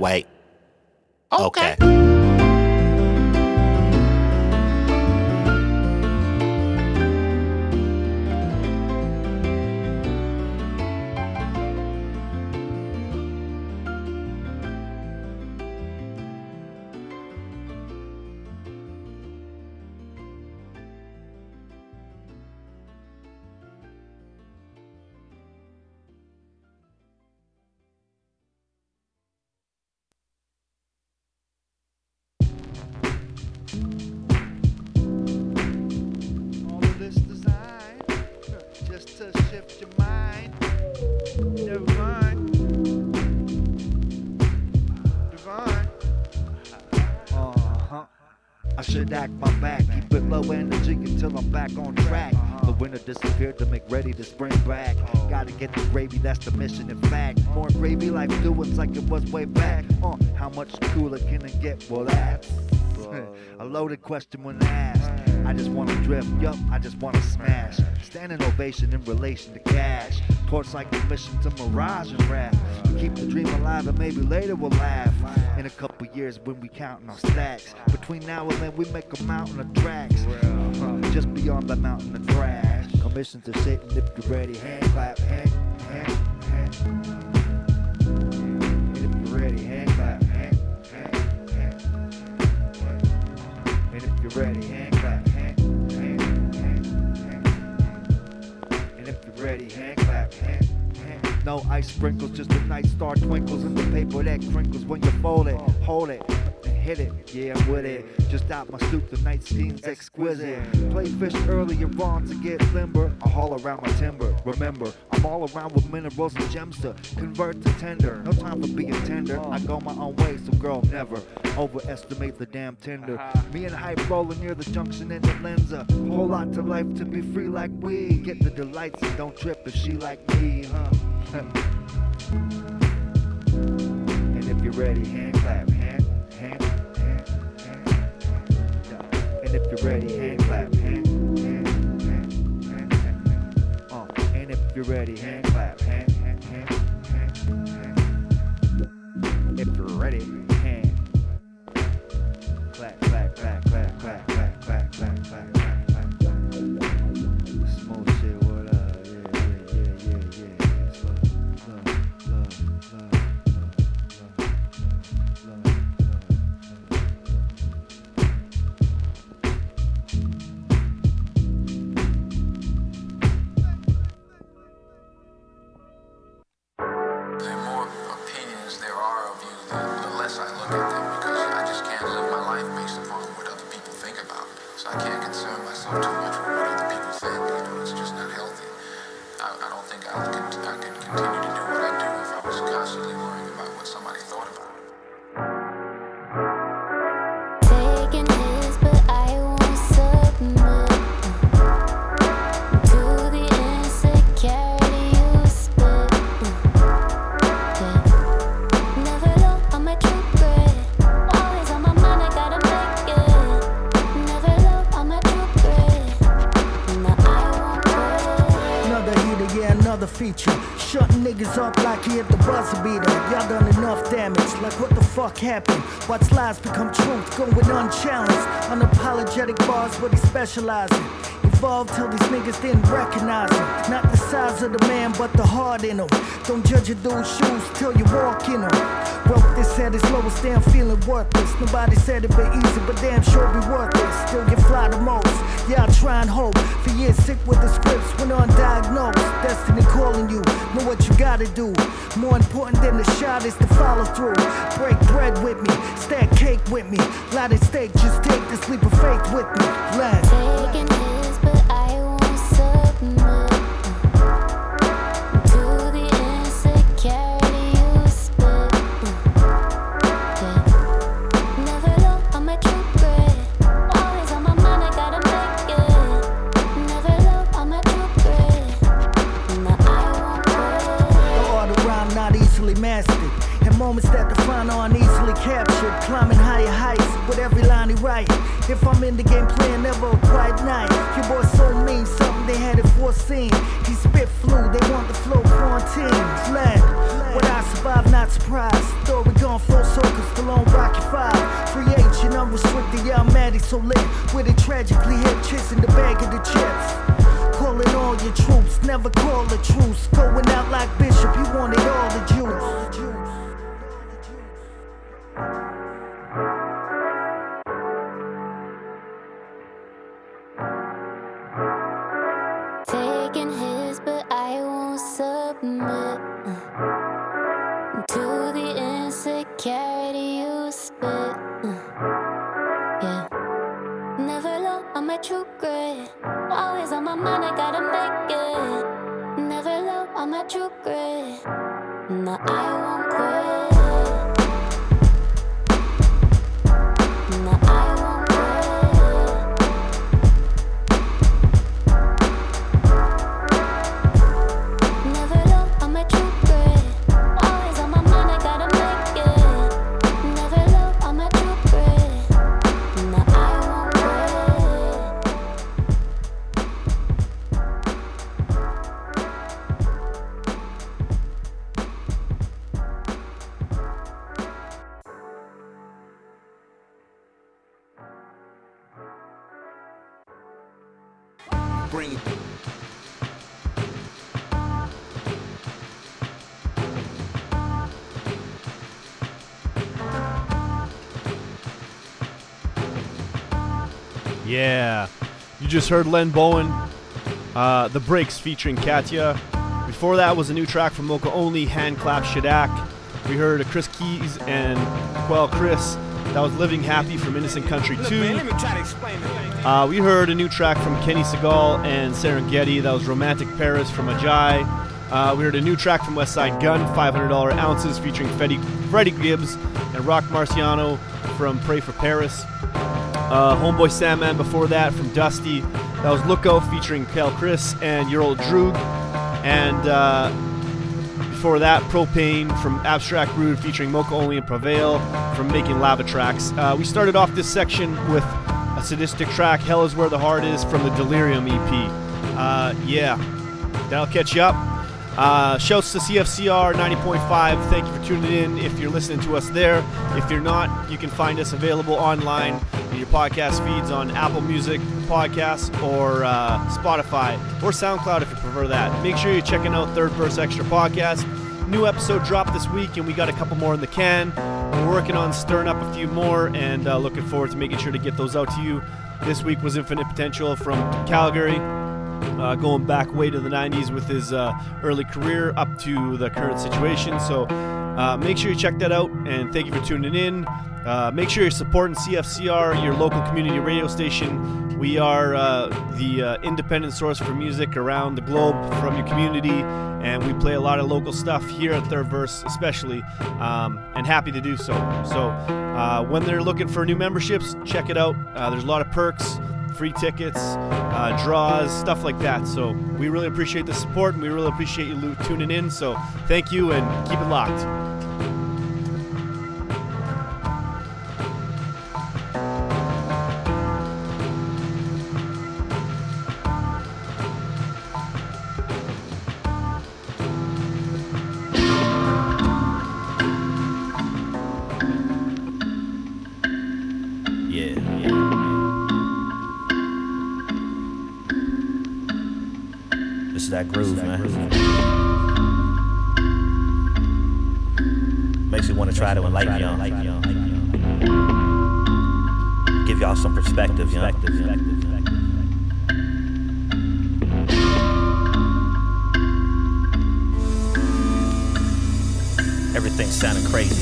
Wait. Okay. All of this design just to shift your mind. Divine. I should act my back, keep it low energy until I'm back on track. The winter disappeared to make ready to spring back. Gotta get the gravy, that's the mission in fact. More gravy like doings like it was way back. How much cooler can it get? Well, that's a loaded question when asked. I just wanna drift, yup, I just wanna smash. Standing ovation in relation to cash. Torch like a mission to mirage and rap. Keep the dream alive and maybe later we'll laugh. In a couple years when we counting our stacks. Between now and then we make a mountain of tracks. Just beyond the mountain of trash. Commissions are sitting if you're ready. Hand clap, hand. And if you're ready, hand clap, hand. And if you're ready, hand clap, hand. And if you're ready, hand clap, hand. No ice sprinkles, just a night star twinkles in the paper that crinkles when you fold it, hold it, and hit it. Yeah, I'm with it. Just out my stoop, the night scene's exquisite. Play fish earlier on to get limber. I haul around my timber. Remember, I'm all around with minerals and gems to convert to tender. No time for being tender. I go my own way, so girl, never overestimate the damn tender. Me and Hype rolling near the junction in the Lenza. Whole lot to life to be free like we. Get the delights and don't trip if she like me, huh? And if you're ready, hand clap, hand. And if you're ready, hand clap, hand. And if you're ready, hand clap, hand. If you're ready, hand. Clap, clap, clap, clap, clap, clap, clap, clap, clap. Smooth shit, what up? Happen. Watch lies become truth, going unchallenged. Unapologetic bars, what he specializes in. Evolved till these niggas didn't recognize him. Not the size of the man, but the heart in him. Don't judge a dude's shoes till you walk in them. Wrote this at his lowest, damn feeling worthless. Nobody said it'd be easy, but damn sure be worth it. Still get fly the most. Yeah, I try and hope. For years sick with the scripts when undiagnosed. Destiny calling you, know what you gotta do. More important than the shot is to follow through. Break bread with me, stack cake with me. Light at stake, just take this leap of faith with me. Let's taking his, but I won't submit to the insecurity you spit. Never low on my true grit. Always on my mind, I gotta make it. Never low on my true grit. No, I won't quit. The art of rhyme not easily mastered. And moments that define are uneasily captured. Climbing higher heights with every line he write. If I'm in the game playing, never a quiet night. Your boy so mean, something they had it foreseen. He spit flu, they want the flow quarantine. Led, what I 5, not surprised. Story gone full circle, still on Rocky 5. Free agent, unrestricted, yeah, I'm Maddie so lit. With it tragically hit chicks in the bag of the chips. Calling all your troops, never call a truce. Going out like Bishop, he wanted all the juice. Taking his, but I won't submit to the insecurity you spit. Yeah, never low on my true grit. Always on my mind, I gotta make it. Never low on my true grit. No, I won't quit. No, I won't Bring it. Yeah, you just heard Len Bowen, The Breaks featuring Katya. Before that was a new track from Mocha Only, Hand Clap Shadak. We heard a Chris Keys and Quell Chris. That was Living Happy from Innocent Country 2. Look, man, let me try to explain it. We heard a new track from Kenny Segal and Serengeti. That was Romantic Paris from Ajay. We heard a new track from Westside Gun, $500 Ounces, featuring Freddie Gibbs and Rock Marciano from Pray for Paris. Homeboy Sandman before that from Dusty. That was Lookout featuring Kel Chris and Your Old Droog. And before that, Propane from Abstract Rude featuring Mocha Only and Prevail from Making Lava Tracks. We started off this section with a sadistic track, Hell Is Where the Heart Is, from the Delirium EP. Yeah, that'll catch you up. Shouts to CFCR 90.5. Thank you for tuning in if you're listening to us there. If you're not, you can find us available online in your podcast feeds on Apple Music Podcasts or Spotify or SoundCloud if you prefer that. Make sure you're checking out Third Verse Extra Podcast. New episode dropped this week and we got a couple more in the can. We're working on stirring up a few more and looking forward to making sure to get those out to you. This week was Infinite Potential from Calgary. Going back way to the 90s with his early career up to the current situation. So make sure you check that out, and thank you for tuning in. Make sure you're supporting CFCR, your local community radio station. We are the independent source for music around the globe from your community, and we play a lot of local stuff here at Third Verse especially, and happy to do so. So when they're looking for new memberships, check it out. There's a lot of perks, free tickets, draws, stuff like that. So we really appreciate the support, and we really appreciate you tuning in. So thank you, and keep it locked. That groove, man. Makes me want to try to enlighten y'all. Give y'all some perspective, you know? Everything's sounding crazy.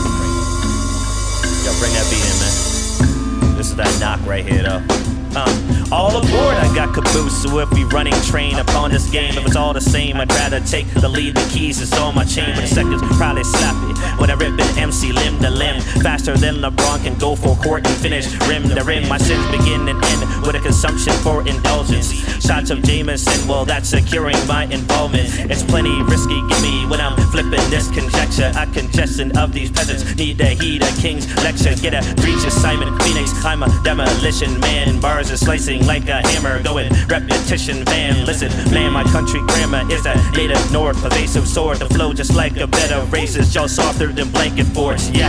Yo, bring that beat in, man. This is that knock right here, though. All aboard, I got caboose. So if we running train upon this game, if it's all the same, I'd rather take the lead. The keys is on my chain, but the seconds probably slap it when I rip an MC limb to limb. Faster than LeBron can go for court and finish rim to rim. My sins begin and end with a consumption for indulgence. Shots of Jameson, well, that's securing my involvement. It's plenty risky, gimme when I'm flipping this conjecture. A congestion of these peasants need to heed a king's lecture. Get a breach of Simon Phoenix. I'm a demolition man. Bars are slicing swing like a hammer, going repetition van. Listen, man, my country grammar is that native north, pervasive sword, the flow just like a bed of races, y'all softer than blanket forts. Yeah,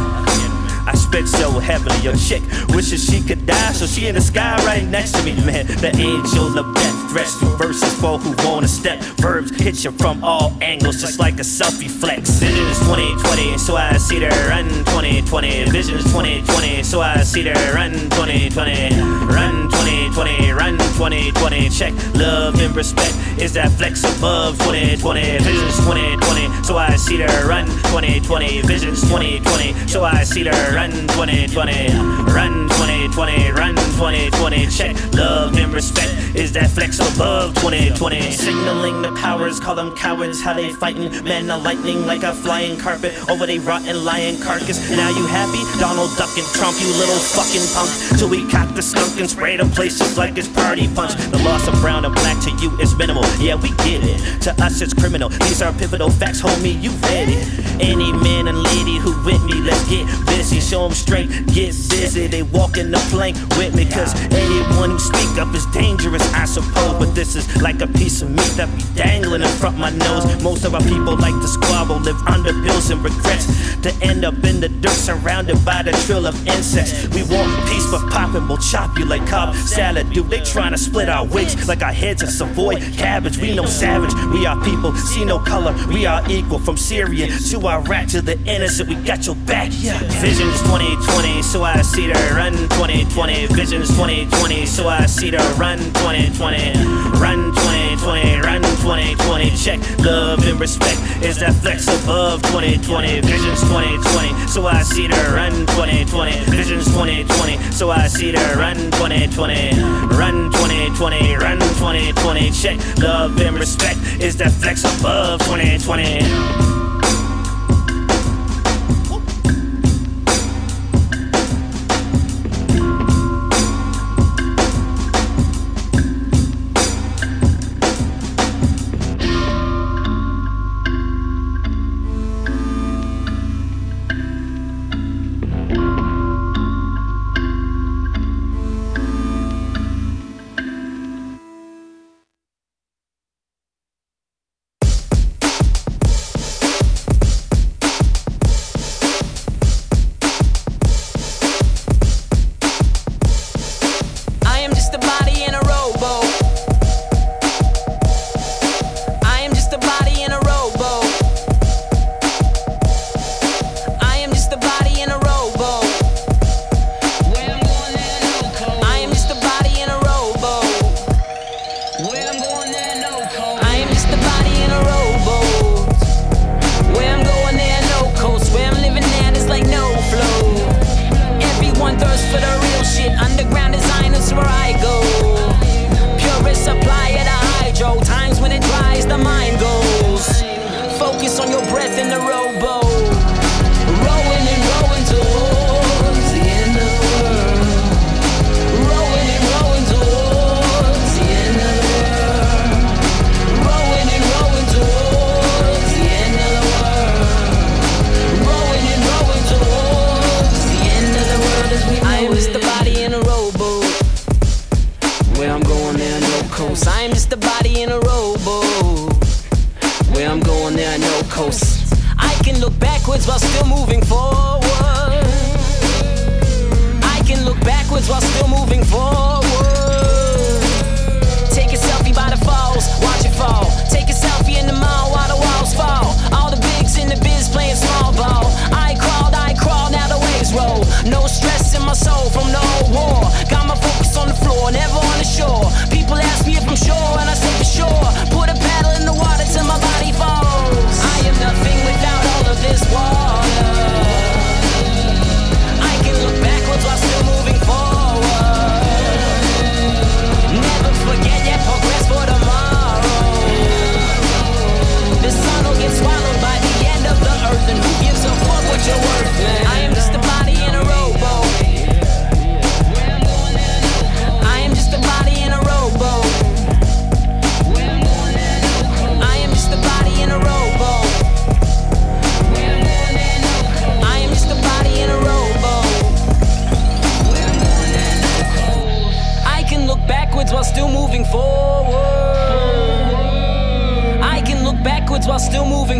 I spit so heavily, your chick wishes she could die, so she in the sky right next to me, man. The angel of death threats through verses for who wanna step. Verbs hit you from all angles, just like a selfie flex. Vision is 2020, so I see the run 2020. Vision is 2020, so I see the run 2020. Run 2020, run 2020. Check love and respect is that flex above 2020. Vision is 2020, so I see the run 2020. Vision is 2020, so I see the run 2020. Run 2020, run 2020. Check love and respect is that flex above 2020. Signaling the powers, call them cowards, how they fighting. Man, the lightning like a flying carpet over they rotten lion carcass. Now you happy? Donald Duck and Trump, you little fucking punk. Till we cock the skunk and spray the place just like it's party punch. The loss of brown and black to you is minimal. Yeah, we get it. To us it's criminal. These are pivotal facts, homie, you read it. Any man and lady who with me, let's get busy. Show them straight, get busy. They walk in the plank with me, cause anyone who speak up is dangerous, I suppose. But this is like a piece of meat that be dangling in front my nose. Most of our people like to squabble, live under bills and regrets, to end up in the dirt surrounded by the trill of insects. We want peace, but poppin' will chop you like Cobb salad, dude. They tryna split our wigs like our heads are Savoy cabbage. We no savage, we are people, see no color. We are equal, from Syrian to Iraq to the innocent. We got your back, yeah. Vision is 2020, so I see the run 2020. Vision is 2020, so I see the run 2020. Run 2020, run 2020. Check love and respect is that flex above 2020. Vision's 2020, so I see the run 2020. Vision's 2020, so I see the run 2020. Run 2020, run 2020. Check love and respect is that flex above 2020.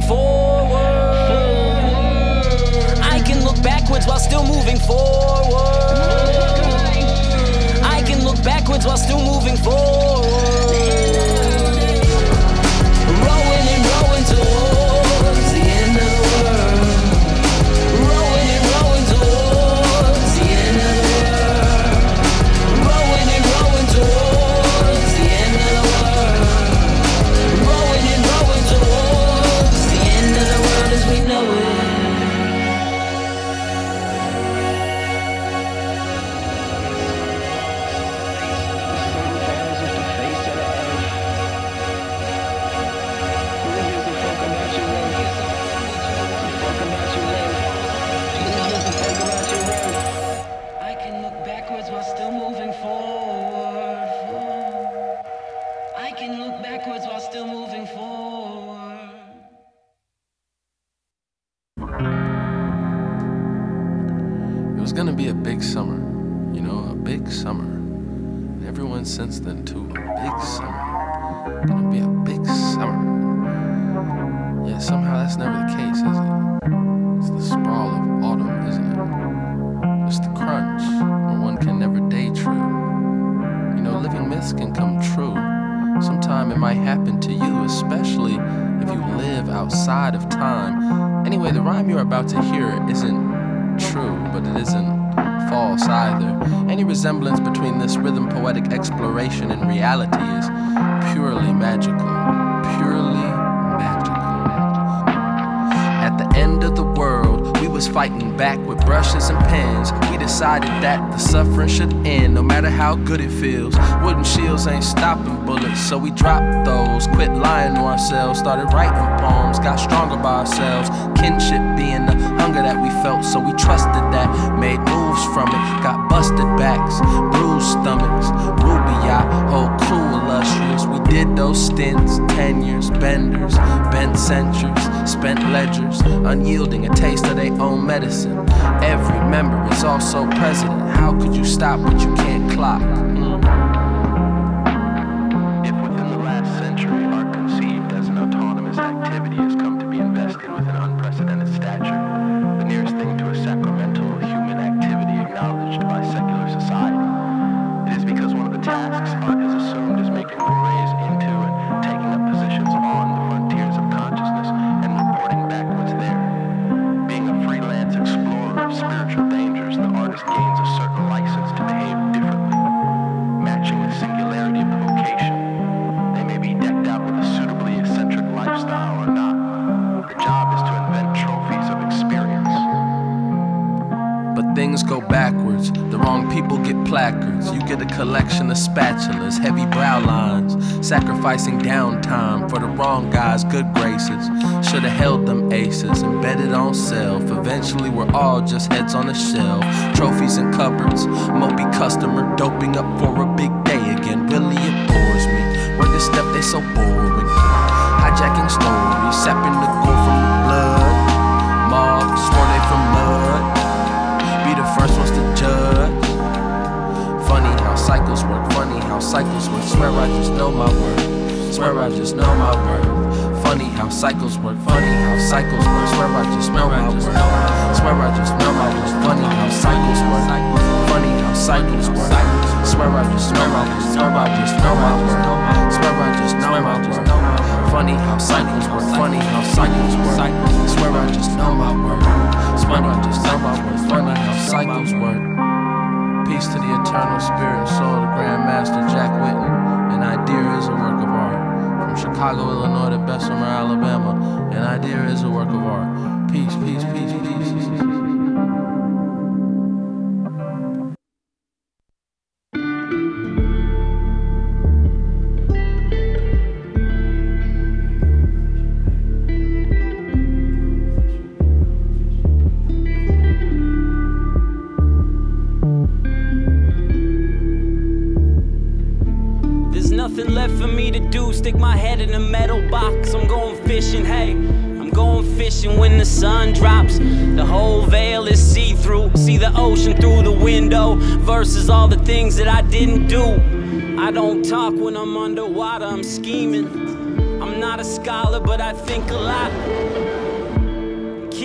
forward. I can look backwards while still moving forward. I can look backwards while still moving forward. Rowing and rowing towards the end of the world. Rowing and rowing towards the end of the world. Rowing and rowing towards the end of the world. Rowing and rowing towards the end of the world as we know it. Since then too, a big summer. Gonna be a big summer. Yeah, somehow that's never the case, is it? It's the sprawl of autumn, isn't it? It's the crunch, where one can never day true. You know, living myths can come true. Sometime it might happen to you, especially if you live outside of time. Anyway, the rhyme you're about to hear isn't true, but it isn't false either. Any resemblance between this rhythm poetic exploration and reality is purely magical. Purely magical. At the end of the world, we was fighting back with brushes and pens. We decided that the suffering should end, no matter how good it feels. Wooden shields ain't stopping bullets, so we dropped those. Quit lying to ourselves, started writing poems, got stronger by ourselves. Kinship being the hunger that we felt, so we trusted that. Made moves from it, got busted backs, bruised stomachs, ruby-eyed, whole crew illustrious. We did those stints, tenures, benders, bent centuries, spent ledgers, unyielding, a taste of their own medicine. Every member is also president. How could you stop what you can't clock? If within the last century art conceived as an autonomous activity has come to be invested with an unprecedented stature, the nearest thing to a sacramental human activity acknowledged by secular society, it is because one of the tasks art has assumed is making forays into and taking up positions on the frontiers of consciousness and reporting back what's there. Being a freelance explorer of spiritual dangers, the artist gains a certain license to behave differently, matching the singularity of the vocation. They may be decked out with a suitably eccentric lifestyle or not. The job is to invent trophies of experience. But things go backwards. The wrong people get placards. You get a collection of spatulas, heavy brow lines, sacrificing downtime for the wrong guys' good graces. Should've held them aces and bet it on self. Eventually we're all just heads on a shelf. Trophies in cupboards, mopey customer doping up for a big day again. Really it bores me. Where this stuff they so boring. Hijacking stories, sapping the gore from the blood. Moths swore they from mud. Be the first ones to judge. Funny how cycles work, funny how cycles work. Swear I just know my word. Swear I just know my word. Funny how cycles work, funny how cycles work. Swear I just know my word. Swear I just know my word. Funny how cycles work. Funny how cycles work. Swear I just know my word. Swear I just know my word. Swear I just know my word. Funny how cycles work. Funny how cycles work. Swear I just know my word. Swear I just know my word. Funny how cycles work. Peace to the eternal spirit and soul of the Grand Master Jack Whitten. An idea is a work of art. From Chicago, Illinois to Bessemer, Alabama, an idea is a work of art. Peace, peace, peace, peace. Nothing left for me to do, stick my head in a metal box. I'm going fishing, hey, I'm going fishing when the sun drops. The whole veil is see-through, see the ocean through the window versus all the things that I didn't do. I don't talk when I'm underwater, I'm scheming. I'm not a scholar, but I think a lot.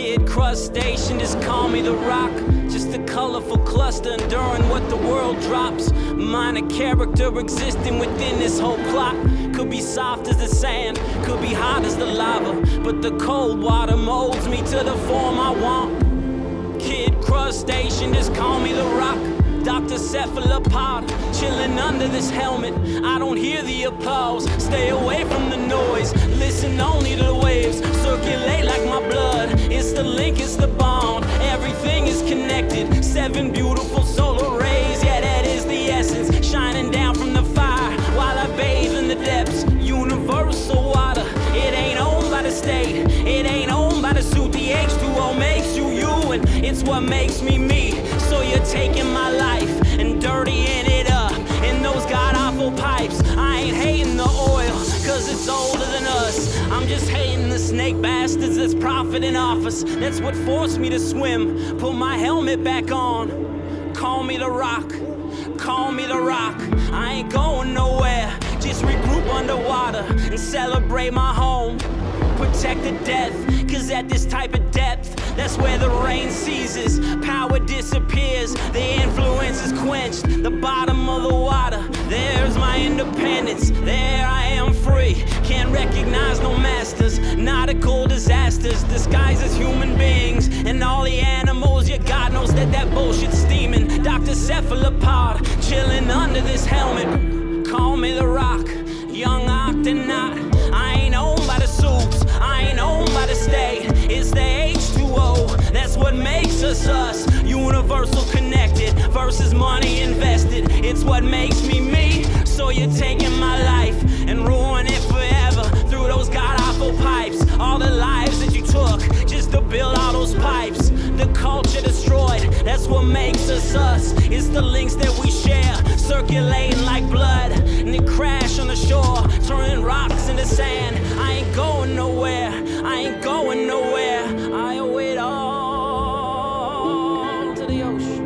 Kid crustacean, just call me the rock. Just a colorful cluster enduring what the world drops. Minor character existing within this whole plot. Could be soft as the sand, could be hot as the lava, but the cold water molds me to the form I want. Kid crustacean, just call me the rock. Dr. Cephalopod, chilling under this helmet. I don't hear the applause, stay away from the noise. Listen only to the waves, circulate like my blood. It's the link, it's the bond, everything is connected. 7 beautiful solar rays, yeah, that is the essence. Shining down from the fire while I bathe in the depths. Universal water, it ain't owned by the state, it ain't owned by the suit. The H2O makes you you, and it's what makes me me. So you're taking my life and dirtying it up in those god-awful pipes. I ain't hating the oil, cause it's older than us. I'm just hating the snake bastards that's profiting off us. That's what forced me to swim, put my helmet back on. Call me the rock, call me the rock. I ain't going nowhere, just regroup underwater and celebrate my home. Protect the death, cause at this type of depth, that's where the rain ceases, power disappears, the influence is quenched. The bottom of the water, there's my independence. There I am free, can't recognize no masters. Nautical disasters, disguised as human beings. And all the animals, yeah, God knows that bullshit's steaming. Dr. Cephalopod, chilling under this helmet. Call me the rock, young Octonaut. I ain't owned by the suits, I ain't owned by the state. It's the H2O, that's what makes us us. Universal connected versus money invested. It's what makes me me. So you're taking my life and ruin it forever through those god-awful pipes. All the lives that you took just to build all those pipes. The culture destroyed, that's what makes us us. It's the links that we share, circulating like blood. And they crash on the shore, turning rocks into sand. I ain't going nowhere, I ain't going nowhere. I owe it all to the ocean.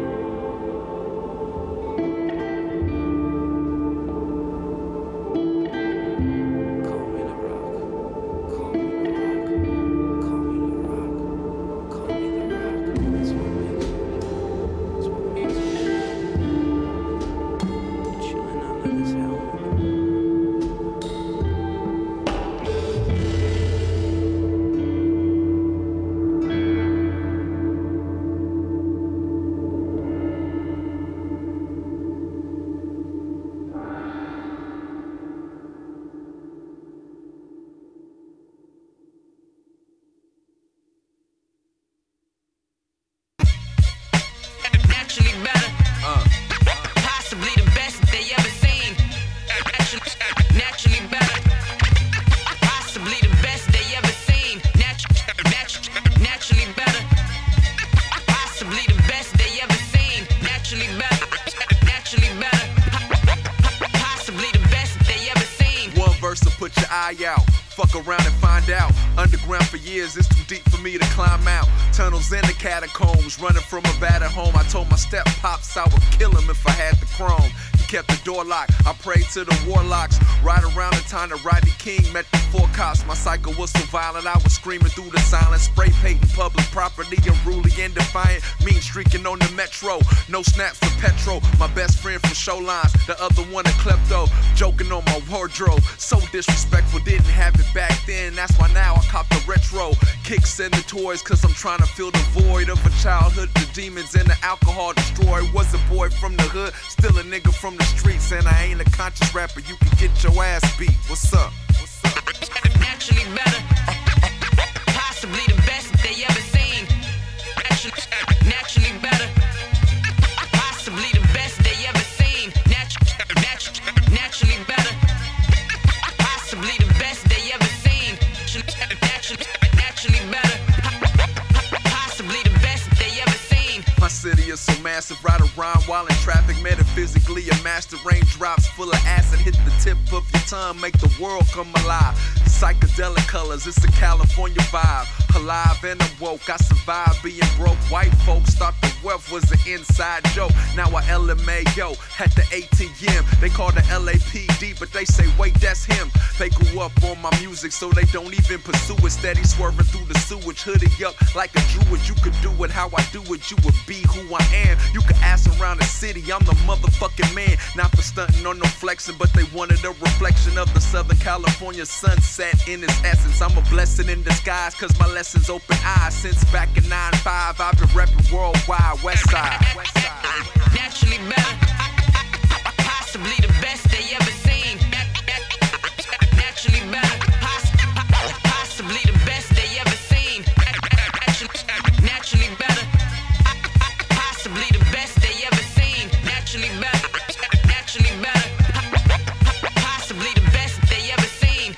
Fuck around and find out. Underground for years, it's too deep for me to climb out. Tunnels in the catacombs, running from a battered home. I told my step pops I would kill him if I had the chrome. He kept the door locked, I prayed to the warlocks. Right around the time that Rodney King met the 4 cops. My cycle was so violent, I was screaming through the silence. Spray painting public property, unruly and defiant. Mean streaking on the metro, no snaps for petrol. My best friend from show lines, the other one a klepto. Joking on my wardrobe, so disrespectful, didn't have it back then. That's why now I cop the retro. Kicks and the toys, cause I'm trying to fill the void of a childhood. The demons and the alcohol destroy. Was a boy from the hood, still a nigga from the streets. And I ain't a conscious rapper, you can get your ass beat. What's up? Naturally better, possibly the best they ever seen. Naturally better, possibly the best they ever seen. Naturally better, possibly the best they ever seen. Naturally better, possibly the best they ever seen. My city is so massive, ride around while in traffic. Metaphysically a master, raindrops full of acid hit the tip of your tongue, make the world come alive. Psychedelic colors, it's a California vibe. alive and I'm woke. I survived being broke. White folks thought the wealth was an inside joke. Now I LMAO at the ATM. They call the LAPD, but they say, wait, that's him. They grew up on my music, so they don't even pursue it. Steady swerving through the sewage, hoodie up like a druid. You could do it how I do it, you would be who I am. You could ask around the city, I'm the motherfucking man. Not for stunting or no flexing, but they wanted a reflection of the Southern California sunset in its essence. I'm a blessing in disguise, cause my lessons open eyes. Since back in 9-5, I've been repping worldwide, West Side. Naturally better, possibly the best they ever seen. Naturally better, possibly the best they ever seen. Naturally better, possibly the best they ever seen. Naturally better, possibly the best they ever seen.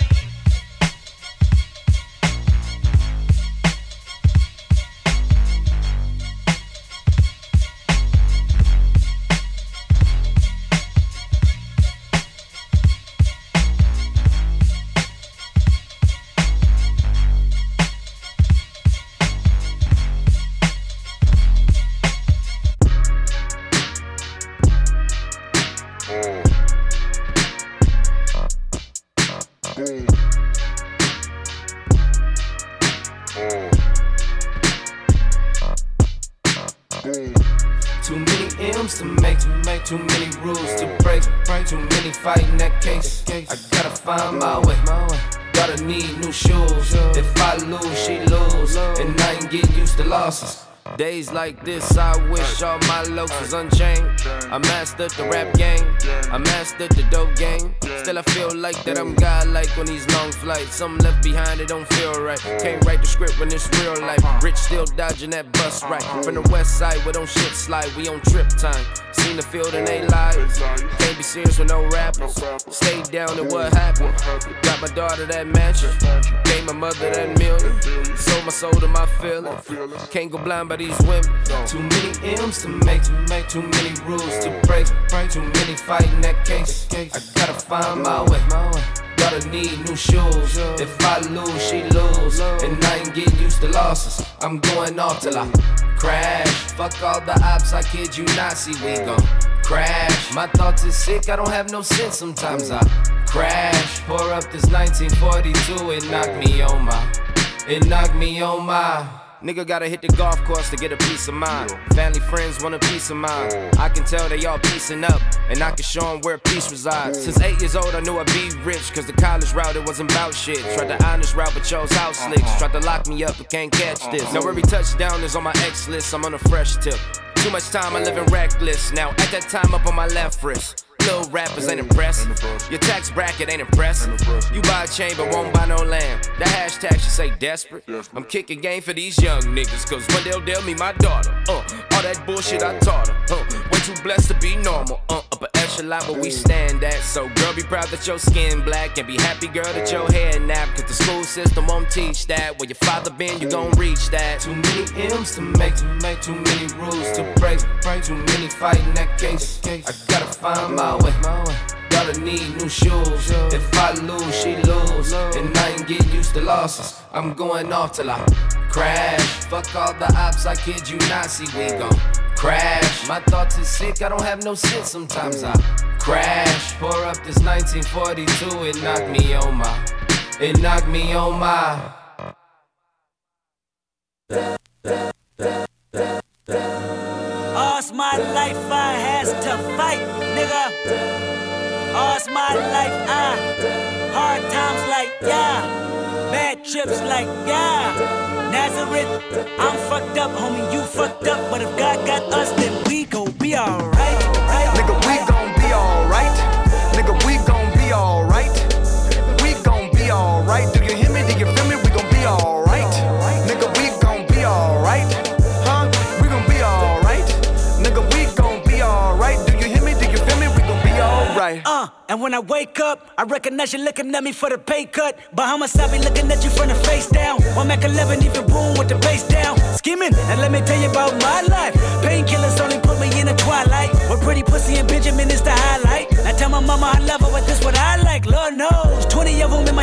Too many M's to make too many rules to break, too many fighting that case. I gotta find my way, gotta need new shoes. If I lose, she lose, and I ain't get used to losses. Days like this, I wish all my locs was unchained. I mastered the rap game, I mastered the dope game. Still I feel like that I'm God-like on these long flights. Something left behind, it don't feel right. Can't write the script when it's real life. Rich still dodging that bus right. From the west side where don't shit slide, we on trip time. Seen the field and they lies. Can't be serious with no rappers. Stayed down and what happened? Got my daughter that mansion, gave my mother that million. Sold my soul to my feelings. Can't go blind by these women. Too many M's to make too many rules to break, too many fighting that case. I gotta find my way, gotta need new shoes. If I lose, she lose, and I ain't getting used to losses. I'm going off till I crash. Fuck all the ops, I kid you not, see we gon' crash. My thoughts is sick, I don't have no sense, sometimes I crash. Pour up this 1942, it knocked me on my Nigga gotta hit the golf course to get a piece of mind. Family, friends want a piece of mind. I can tell they all piecing up, and I can show them where peace resides. Since 8 years old, I knew I'd be rich, cause the college route, it wasn't about shit. Tried the honest route, but chose house slicks. Tried to lock me up, but can't catch this. Now every touchdown is on my X list, I'm on a fresh tip. Too much time, I live in reckless. Now at that time, up on my left wrist. Little rappers ain't impressed. Your tax bracket ain't impressed. You buy a chain but won't buy no land. The hashtag should say desperate. I'm kicking game for these young niggas, cause one day they'll meet my daughter. All that bullshit I taught her. Way too blessed to be normal. Upper echelon where we stand at. So girl, be proud that your skin black, and be happy, girl, that your hair nap. Cause the school system won't teach that. Where your father been, you gon' reach that. Too many M's to make too many rules to break, too many fighting that case. I gotta find my way. Gotta need new shoes. If I lose, she lose, and I ain't get used to losses. I'm going off till I crash. Fuck all the ops, I kid you not, see we gon' crash. My thoughts is sick, I don't have no sense, sometimes I crash. Pour up this 1942, it knocked me on my All's my life I has to fight, nigga. All's my life hard times like bad trips like Nazareth, I'm fucked up, homie, you fucked up. But if God got us, then we gon' be alright. Nigga, we gon' be alright. Nigga, we gon' be alright. We gon' be alright. Do you hear me? Do you feel me? We gon' be alright. Nigga, we gon' be alright. Huh? We gon' be alright. Nigga, we gon' be alright. Do you hear me? Do you feel me? We gon' be alright. And when I wake up, I recognize you looking at me for the pay cut. Bahamas, I be looking at you from the face down. One Mac 11, even boom with the bass down. Scheming, and let me tell you about my life. Painkillers only put me in the twilight. With pretty pussy and Benjamin is the highlight. I tell my mama I love her, but this what I like. Lord knows, 20 of them in my Chevy, tell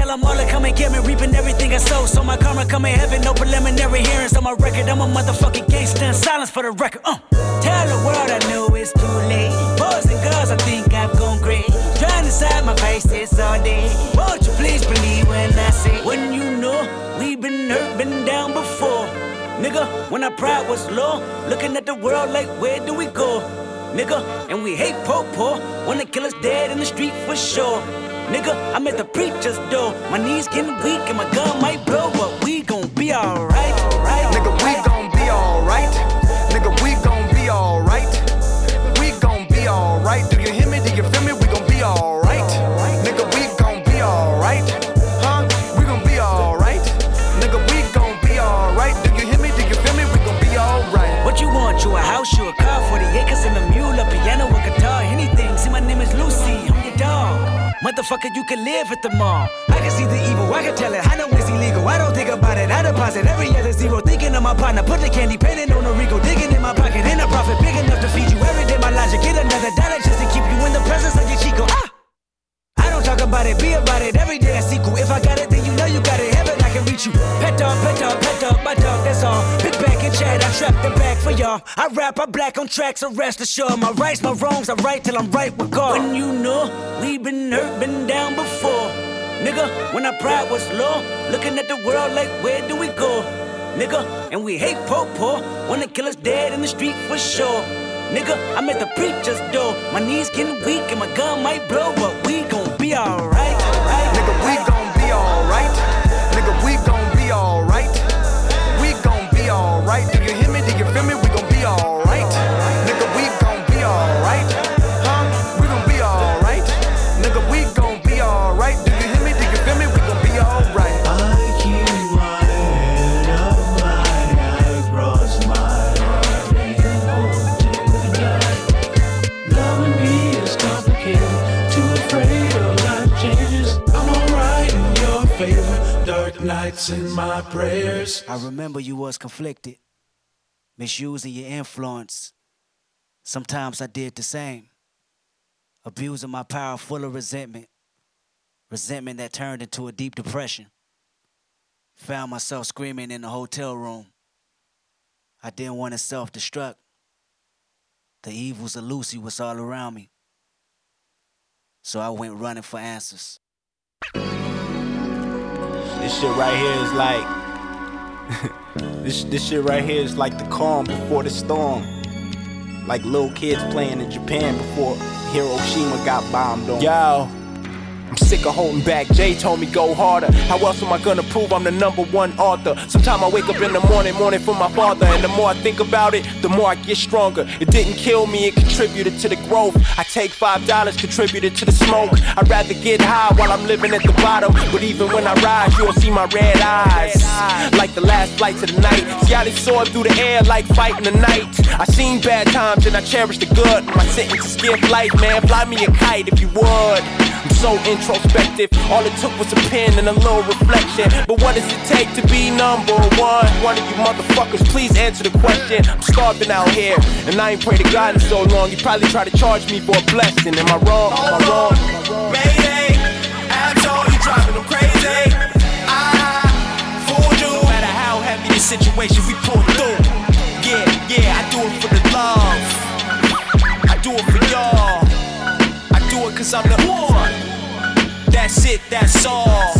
Tell them all to come and get me, reaping everything I sow. So my karma come in heaven, no preliminary hearings on my record. I'm a motherfucking gangster in silence for the record. Tell the world I know it's too late. Boys and girls, I think I've gone great. Trying to side my faces all day. Won't you please believe when I say, when you know we've been hurt, been down before. Nigga, when our pride was low, looking at the world like, where do we go? Nigga, and we hate po-po, wanna kill us dead in the street for sure. Nigga, I'm at the preacher's door, my knees getting weak and my gun might blow, but we gon' be alright. Nigga, we gon' be alright. Nigga, we gon' be alright. We gon' be alright. Do you hear me? Do you feel me? We gon' be alright. Nigga, we gon' be alright. Huh? We gon' be alright. Nigga, we gon' be alright. Do you hear me? Do you feel me? We gon' be alright. What you want? You a house, you a car, 40 acres and a mule, a piano, a guitar, anything. See, my name is Lucy, I'm your dog. Motherfucker, you can live at the mall. I can see the evil, I can tell it. I know it's illegal, I don't think about it. I deposit every other zero, thinking of my partner. Put the candy, painting on the Rico, digging in my pocket. In a profit big enough to feed you every day. My logic, get another dollar just to keep you in the presence of your Chico. I don't talk about it, be about it. Every day I sequel. If I got it, then you know you got it. Heaven, I can reach you. Pet dog, my dog, that's all. Pick back and chat, I trap the back for y'all. I rap, I black on tracks, so rest assured. My rights, my wrongs, I right till I'm right with God. When you know we been hurt, been down before. Nigga, when our pride was low, looking at the world like, where do we go? Nigga, and we hate po-po, wanna kill us dead in the street for sure. Nigga, I'm at the preacher's door, my knees getting weak and my gun might blow, but we gon' be alright. Nigga, we gon' be alright. Nigga, we gon' be alright. We gon' be alright. Do you hear me? Do you feel me? We gon' be alright. Nigga, we gon' be alright. Huh? We gon' be alright. Nigga, we gon' be alright. Do you hear me? Do you feel me? We gon' be alright. I keep my head up high, I cross my heart and hold it. Loving me is complicated, too afraid of life changes. I'm alright in your favor, dark nights in my prayers. I remember you was conflicted, misusing your influence. Sometimes I did the same, abusing my power full of resentment. Resentment that turned into a deep depression. Found myself screaming in the hotel room. I didn't want to self-destruct. The evils of Lucy was all around me. So I went running for answers. This shit right here is like this shit right here is like the calm before the storm. Like little kids playing in Japan before Hiroshima got bombed on. Yo, I'm sick of holding back. Jay told me go harder. How else am I gonna prove I'm the #1 author? Sometimes I wake up in the morning for my father, and the more I think about it, the more I get stronger. It didn't kill me, it contributed to the growth. I take $5, contributed to the smoke. I'd rather get high while I'm living at the bottom, but even when I rise, you'll see my red eyes, like the last flights of the night. See how they soar through the air like fighting the night. I seen bad times and I cherish the good. My sentence is gift life, man. Fly me a kite if you would. I'm so introspective. All it took was a pen and a little reflection. But what does it take to be #1? One of you motherfuckers, please answer the question. I'm starving out here, and I ain't prayed to God in so long. You probably try to charge me for a blessing. Am I wrong? Am I wrong? Mayday, I told you driving them crazy. I fooled you. No matter how heavy the situation, we pull through. Yeah, I do it for the love. I do it for y'all. I do it cause I'm the one. That's it, that's all.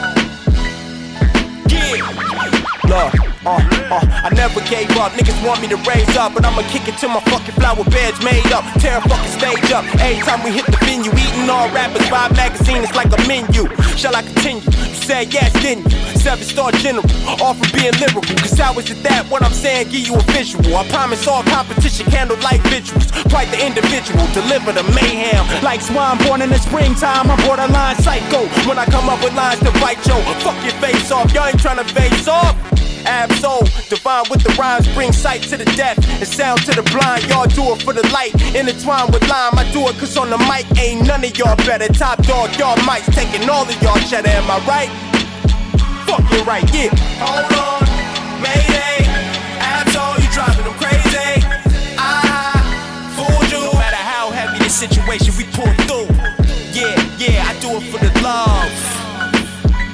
Yeah. Look, I never gave up. Niggas want me to raise up, but I'ma kick it till my fucking flower bed's made up. Tear a fucking stage up. Every time we hit the venue, eating all rappers, Vibe magazine, it's like a menu. Shall I continue? You said yes, didn't you? 7-star general, all for being lyrical. Cause how is it that what I'm saying give you a visual? I promise all competition candlelight visuals. Quite the individual, deliver the mayhem. Like swine born in the springtime, I'm borderline psycho. When I come up with lines to bite yo, fuck your face off, y'all ain't tryna face off. Absol, divine with the rhymes, bring sight to the deaf and sound to the blind. Y'all do it for the light, intertwined with lime. I do it cause on the mic ain't none of y'all better. Top dog, y'all mics taking all of y'all cheddar, am I right? Fucking right, yeah. Hold on, Mayday, Absol, you driving them crazy. I fooled you. No matter how heavy the situation, we pull through. Yeah, I do it for the love.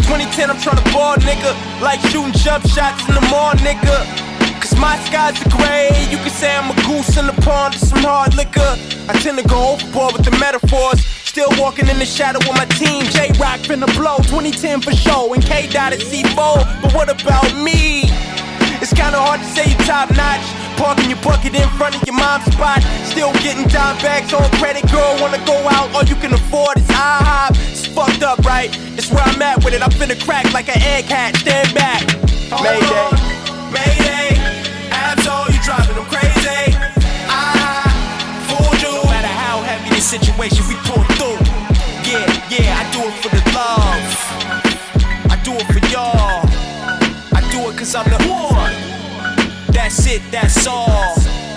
2010, I'm tryna ball, nigga. Like shooting jump shots in the mall, nigga. Cause my skies are gray. You can say I'm a goose in the pond with some hard liquor. I tend to go overboard with the metaphors. Still walking in the shadow with my team. J-Rock finna blow, 2010 for show. And K-Dot at C4. But what about me? It's kinda hard to say you top notch. Parking your bucket in front of your mom's spot. Still getting dime bags on credit, girl. Wanna go out, all you can afford is IHOP. It's fucked up, right? It's where I'm at with it. I'm finna crack like an egg hat. Stand back. Mayday. Mayday. Absol, you driving them crazy. Fooled you. No matter how heavy the situation, we pull through. Yeah, yeah, I do it for the love. I do it for y'all. I do it cause I'm the one. That's it, that's all.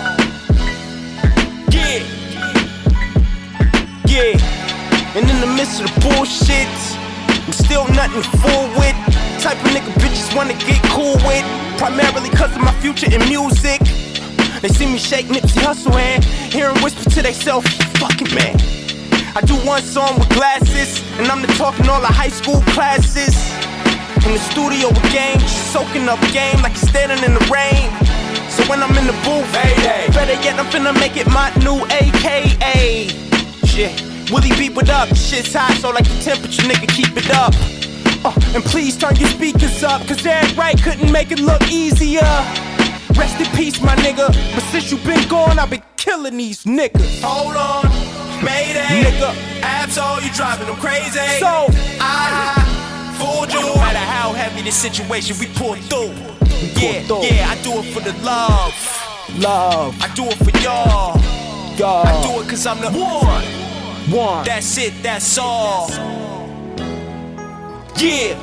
Yeah. Yeah. And in the midst of the bullshit, I'm still nothing to fool with. Type of nigga bitches wanna get cool with. Primarily cause of my future in music. They see me shake Nipsey Hussle hand, hear them whisper to they self, fucking man. I do one song with glasses, and I'm the talking all the high school classes. In the studio with game, soaking up game like you're standing in the rain. So when I'm in the booth, better yet I'm finna make it my new AKA. Shit, Willie beat it up, shit's hot, so like the temperature, nigga, keep it up. And please turn your speakers up, cause that right couldn't make it look easier. Rest in peace, my nigga, but since you been gone, I've been killing these niggas. Hold on, Mayday, nigga, Absol, you driving them crazy. So, I fooled you. No matter how heavy the situation, we pull through. Yeah, yeah, I do it for the love. Love. I do it for y'all. Y'all. I do it cause I'm the one. That's it, that's all. Yeah.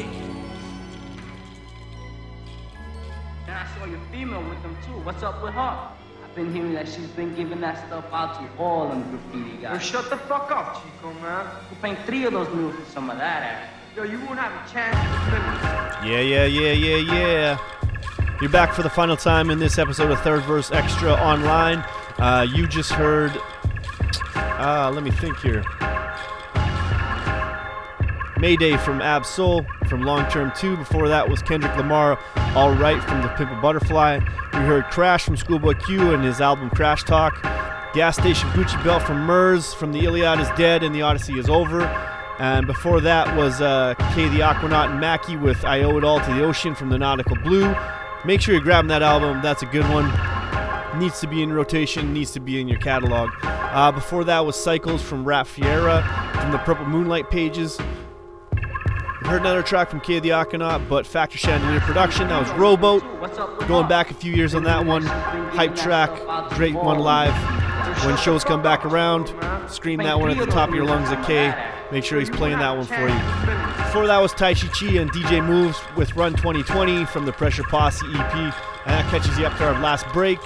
And I saw your female with them too. What's up with her? I've been hearing that she's been giving that stuff out to all them graffiti guys. Yo, shut the fuck up, Chico, man. We'll paint 3 of those mules with some of that ass. Yo, you won't have a chance to finish. Yeah. You're back for the final time in this episode of Third Verse Extra Online. You just heard, let me think here. Mayday from Absol from Long Term 2. Before that was Kendrick Lamar, All Right from The Pimp a Butterfly. We heard Crash from Schoolboy Q and his album Crash Talk. Gas Station Gucci Belt from Murs from The Iliad Is Dead and The Odyssey Is Over. And before that was K the Aquanaut and Mackie with I Owe It All to the Ocean from The Nautical Blue. Make sure you're grabbing that album. That's a good one. Needs to be in rotation, needs to be in your catalog. Before that was Cycles from Rap Fiera from the Purple Moonlight pages. We heard another track from K the Aquanaut, but Factor Chandelier Production. That was Rowboat. Going back a few years on that one. Hype track, great one live. When shows come back around, scream that one at the top of your lungs at K. Make sure he's playing that one for you. Before that was Tai Chi Chi and DJ Moves with Run 2020 from the Pressure Posse EP. And that catches you up to our last break.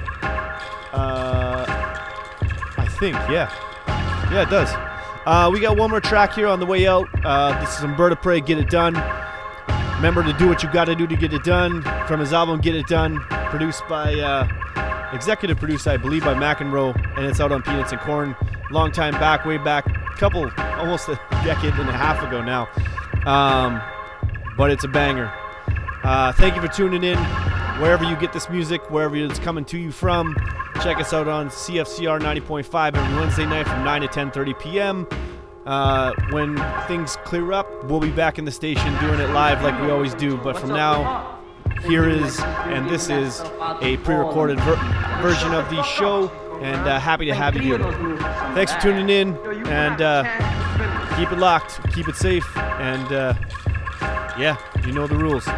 I think, yeah. Yeah, it does. We got one more track here on the way out. This is Umberto Prey, Get It Done. Remember to do what you gotta do to get it done. From his album Get It Done, produced by, executive produced, I believe, by McEnroe, and it's out on Peanuts and Corn. Long time back, way back, almost a decade and a half ago now. But it's a banger. Thank you for tuning in. Wherever you get this music, wherever it's coming to you from, check us out on CFCR 90.5 every Wednesday night from 9 to 10:30 p.m. When things clear up, we'll be back in the station doing it live like we always do. But from now, here is, and this is, a pre-recorded version of the show, and happy to have you here. Thanks for tuning in, and keep it locked, keep it safe, and yeah, you know the rules.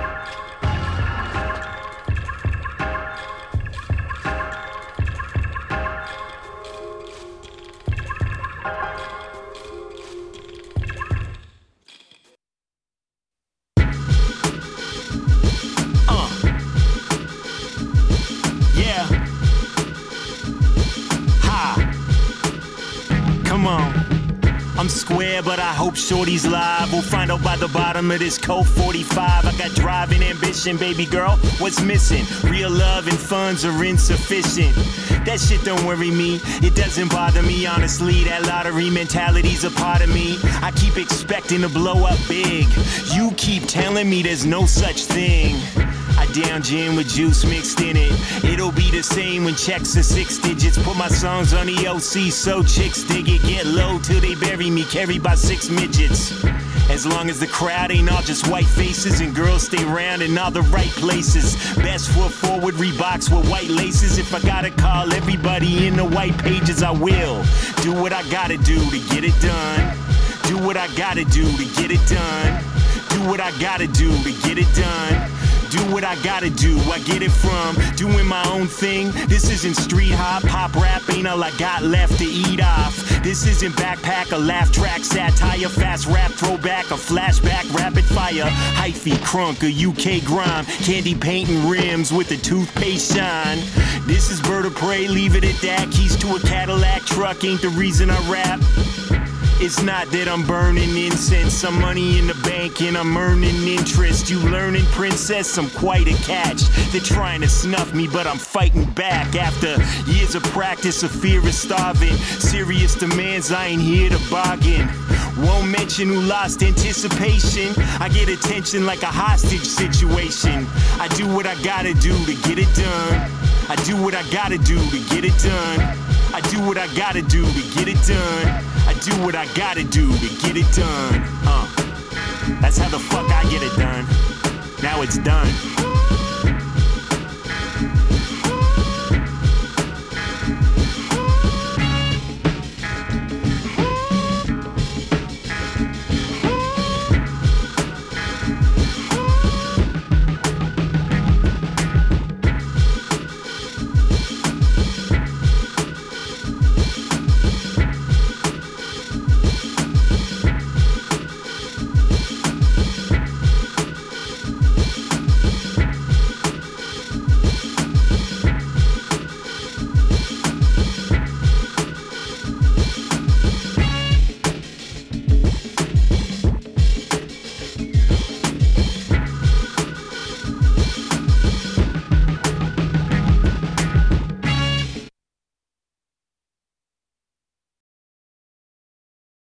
I'm I'm square, but I hope shorty's live. We'll find out by the bottom of this Colt 45. I got drive and ambition, baby girl. What's missing? Real love and funds are insufficient. That shit don't worry me. It doesn't bother me, honestly. That lottery mentality's a part of me. I keep expecting to blow up big. You keep telling me there's no such thing. I down gin with juice mixed in it. It'll be the same when checks are 6 digits. Put my songs on the OC so chicks dig it. Get low till they bury me, carried by 6 midgets. As long as the crowd ain't all just white faces and girls stay round in all the right places. Best foot forward Reeboks with white laces. If I gotta call everybody in the white pages, I will. Do what I gotta do to get it done. Do what I gotta do to get it done. Do what I gotta do to get it done. Do what I gotta do, I get it from doing my own thing. This isn't street hop, pop rap ain't all I got left to eat off. This isn't backpack, a laugh track, satire, fast rap, throwback, a flashback, rapid fire. Hyphy, crunk, a UK grime, candy painting rims with a toothpaste shine. This is Bird of Prey, leave it at that. Keys to a Cadillac truck ain't the reason I rap. It's not that I'm burning incense, some money in the bank and I'm earning interest. You learning, princess, I'm quite a catch. They're trying to snuff me, but I'm fighting back. After years of practice, a fear of starving. Serious demands, I ain't here to bargain. Won't mention who lost anticipation. I get attention like a hostage situation. I do what I gotta do to get it done. I do what I gotta do to get it done. I do what I gotta do to get it done. I do what I gotta do to get it done. That's how the fuck I get it done. Now it's done.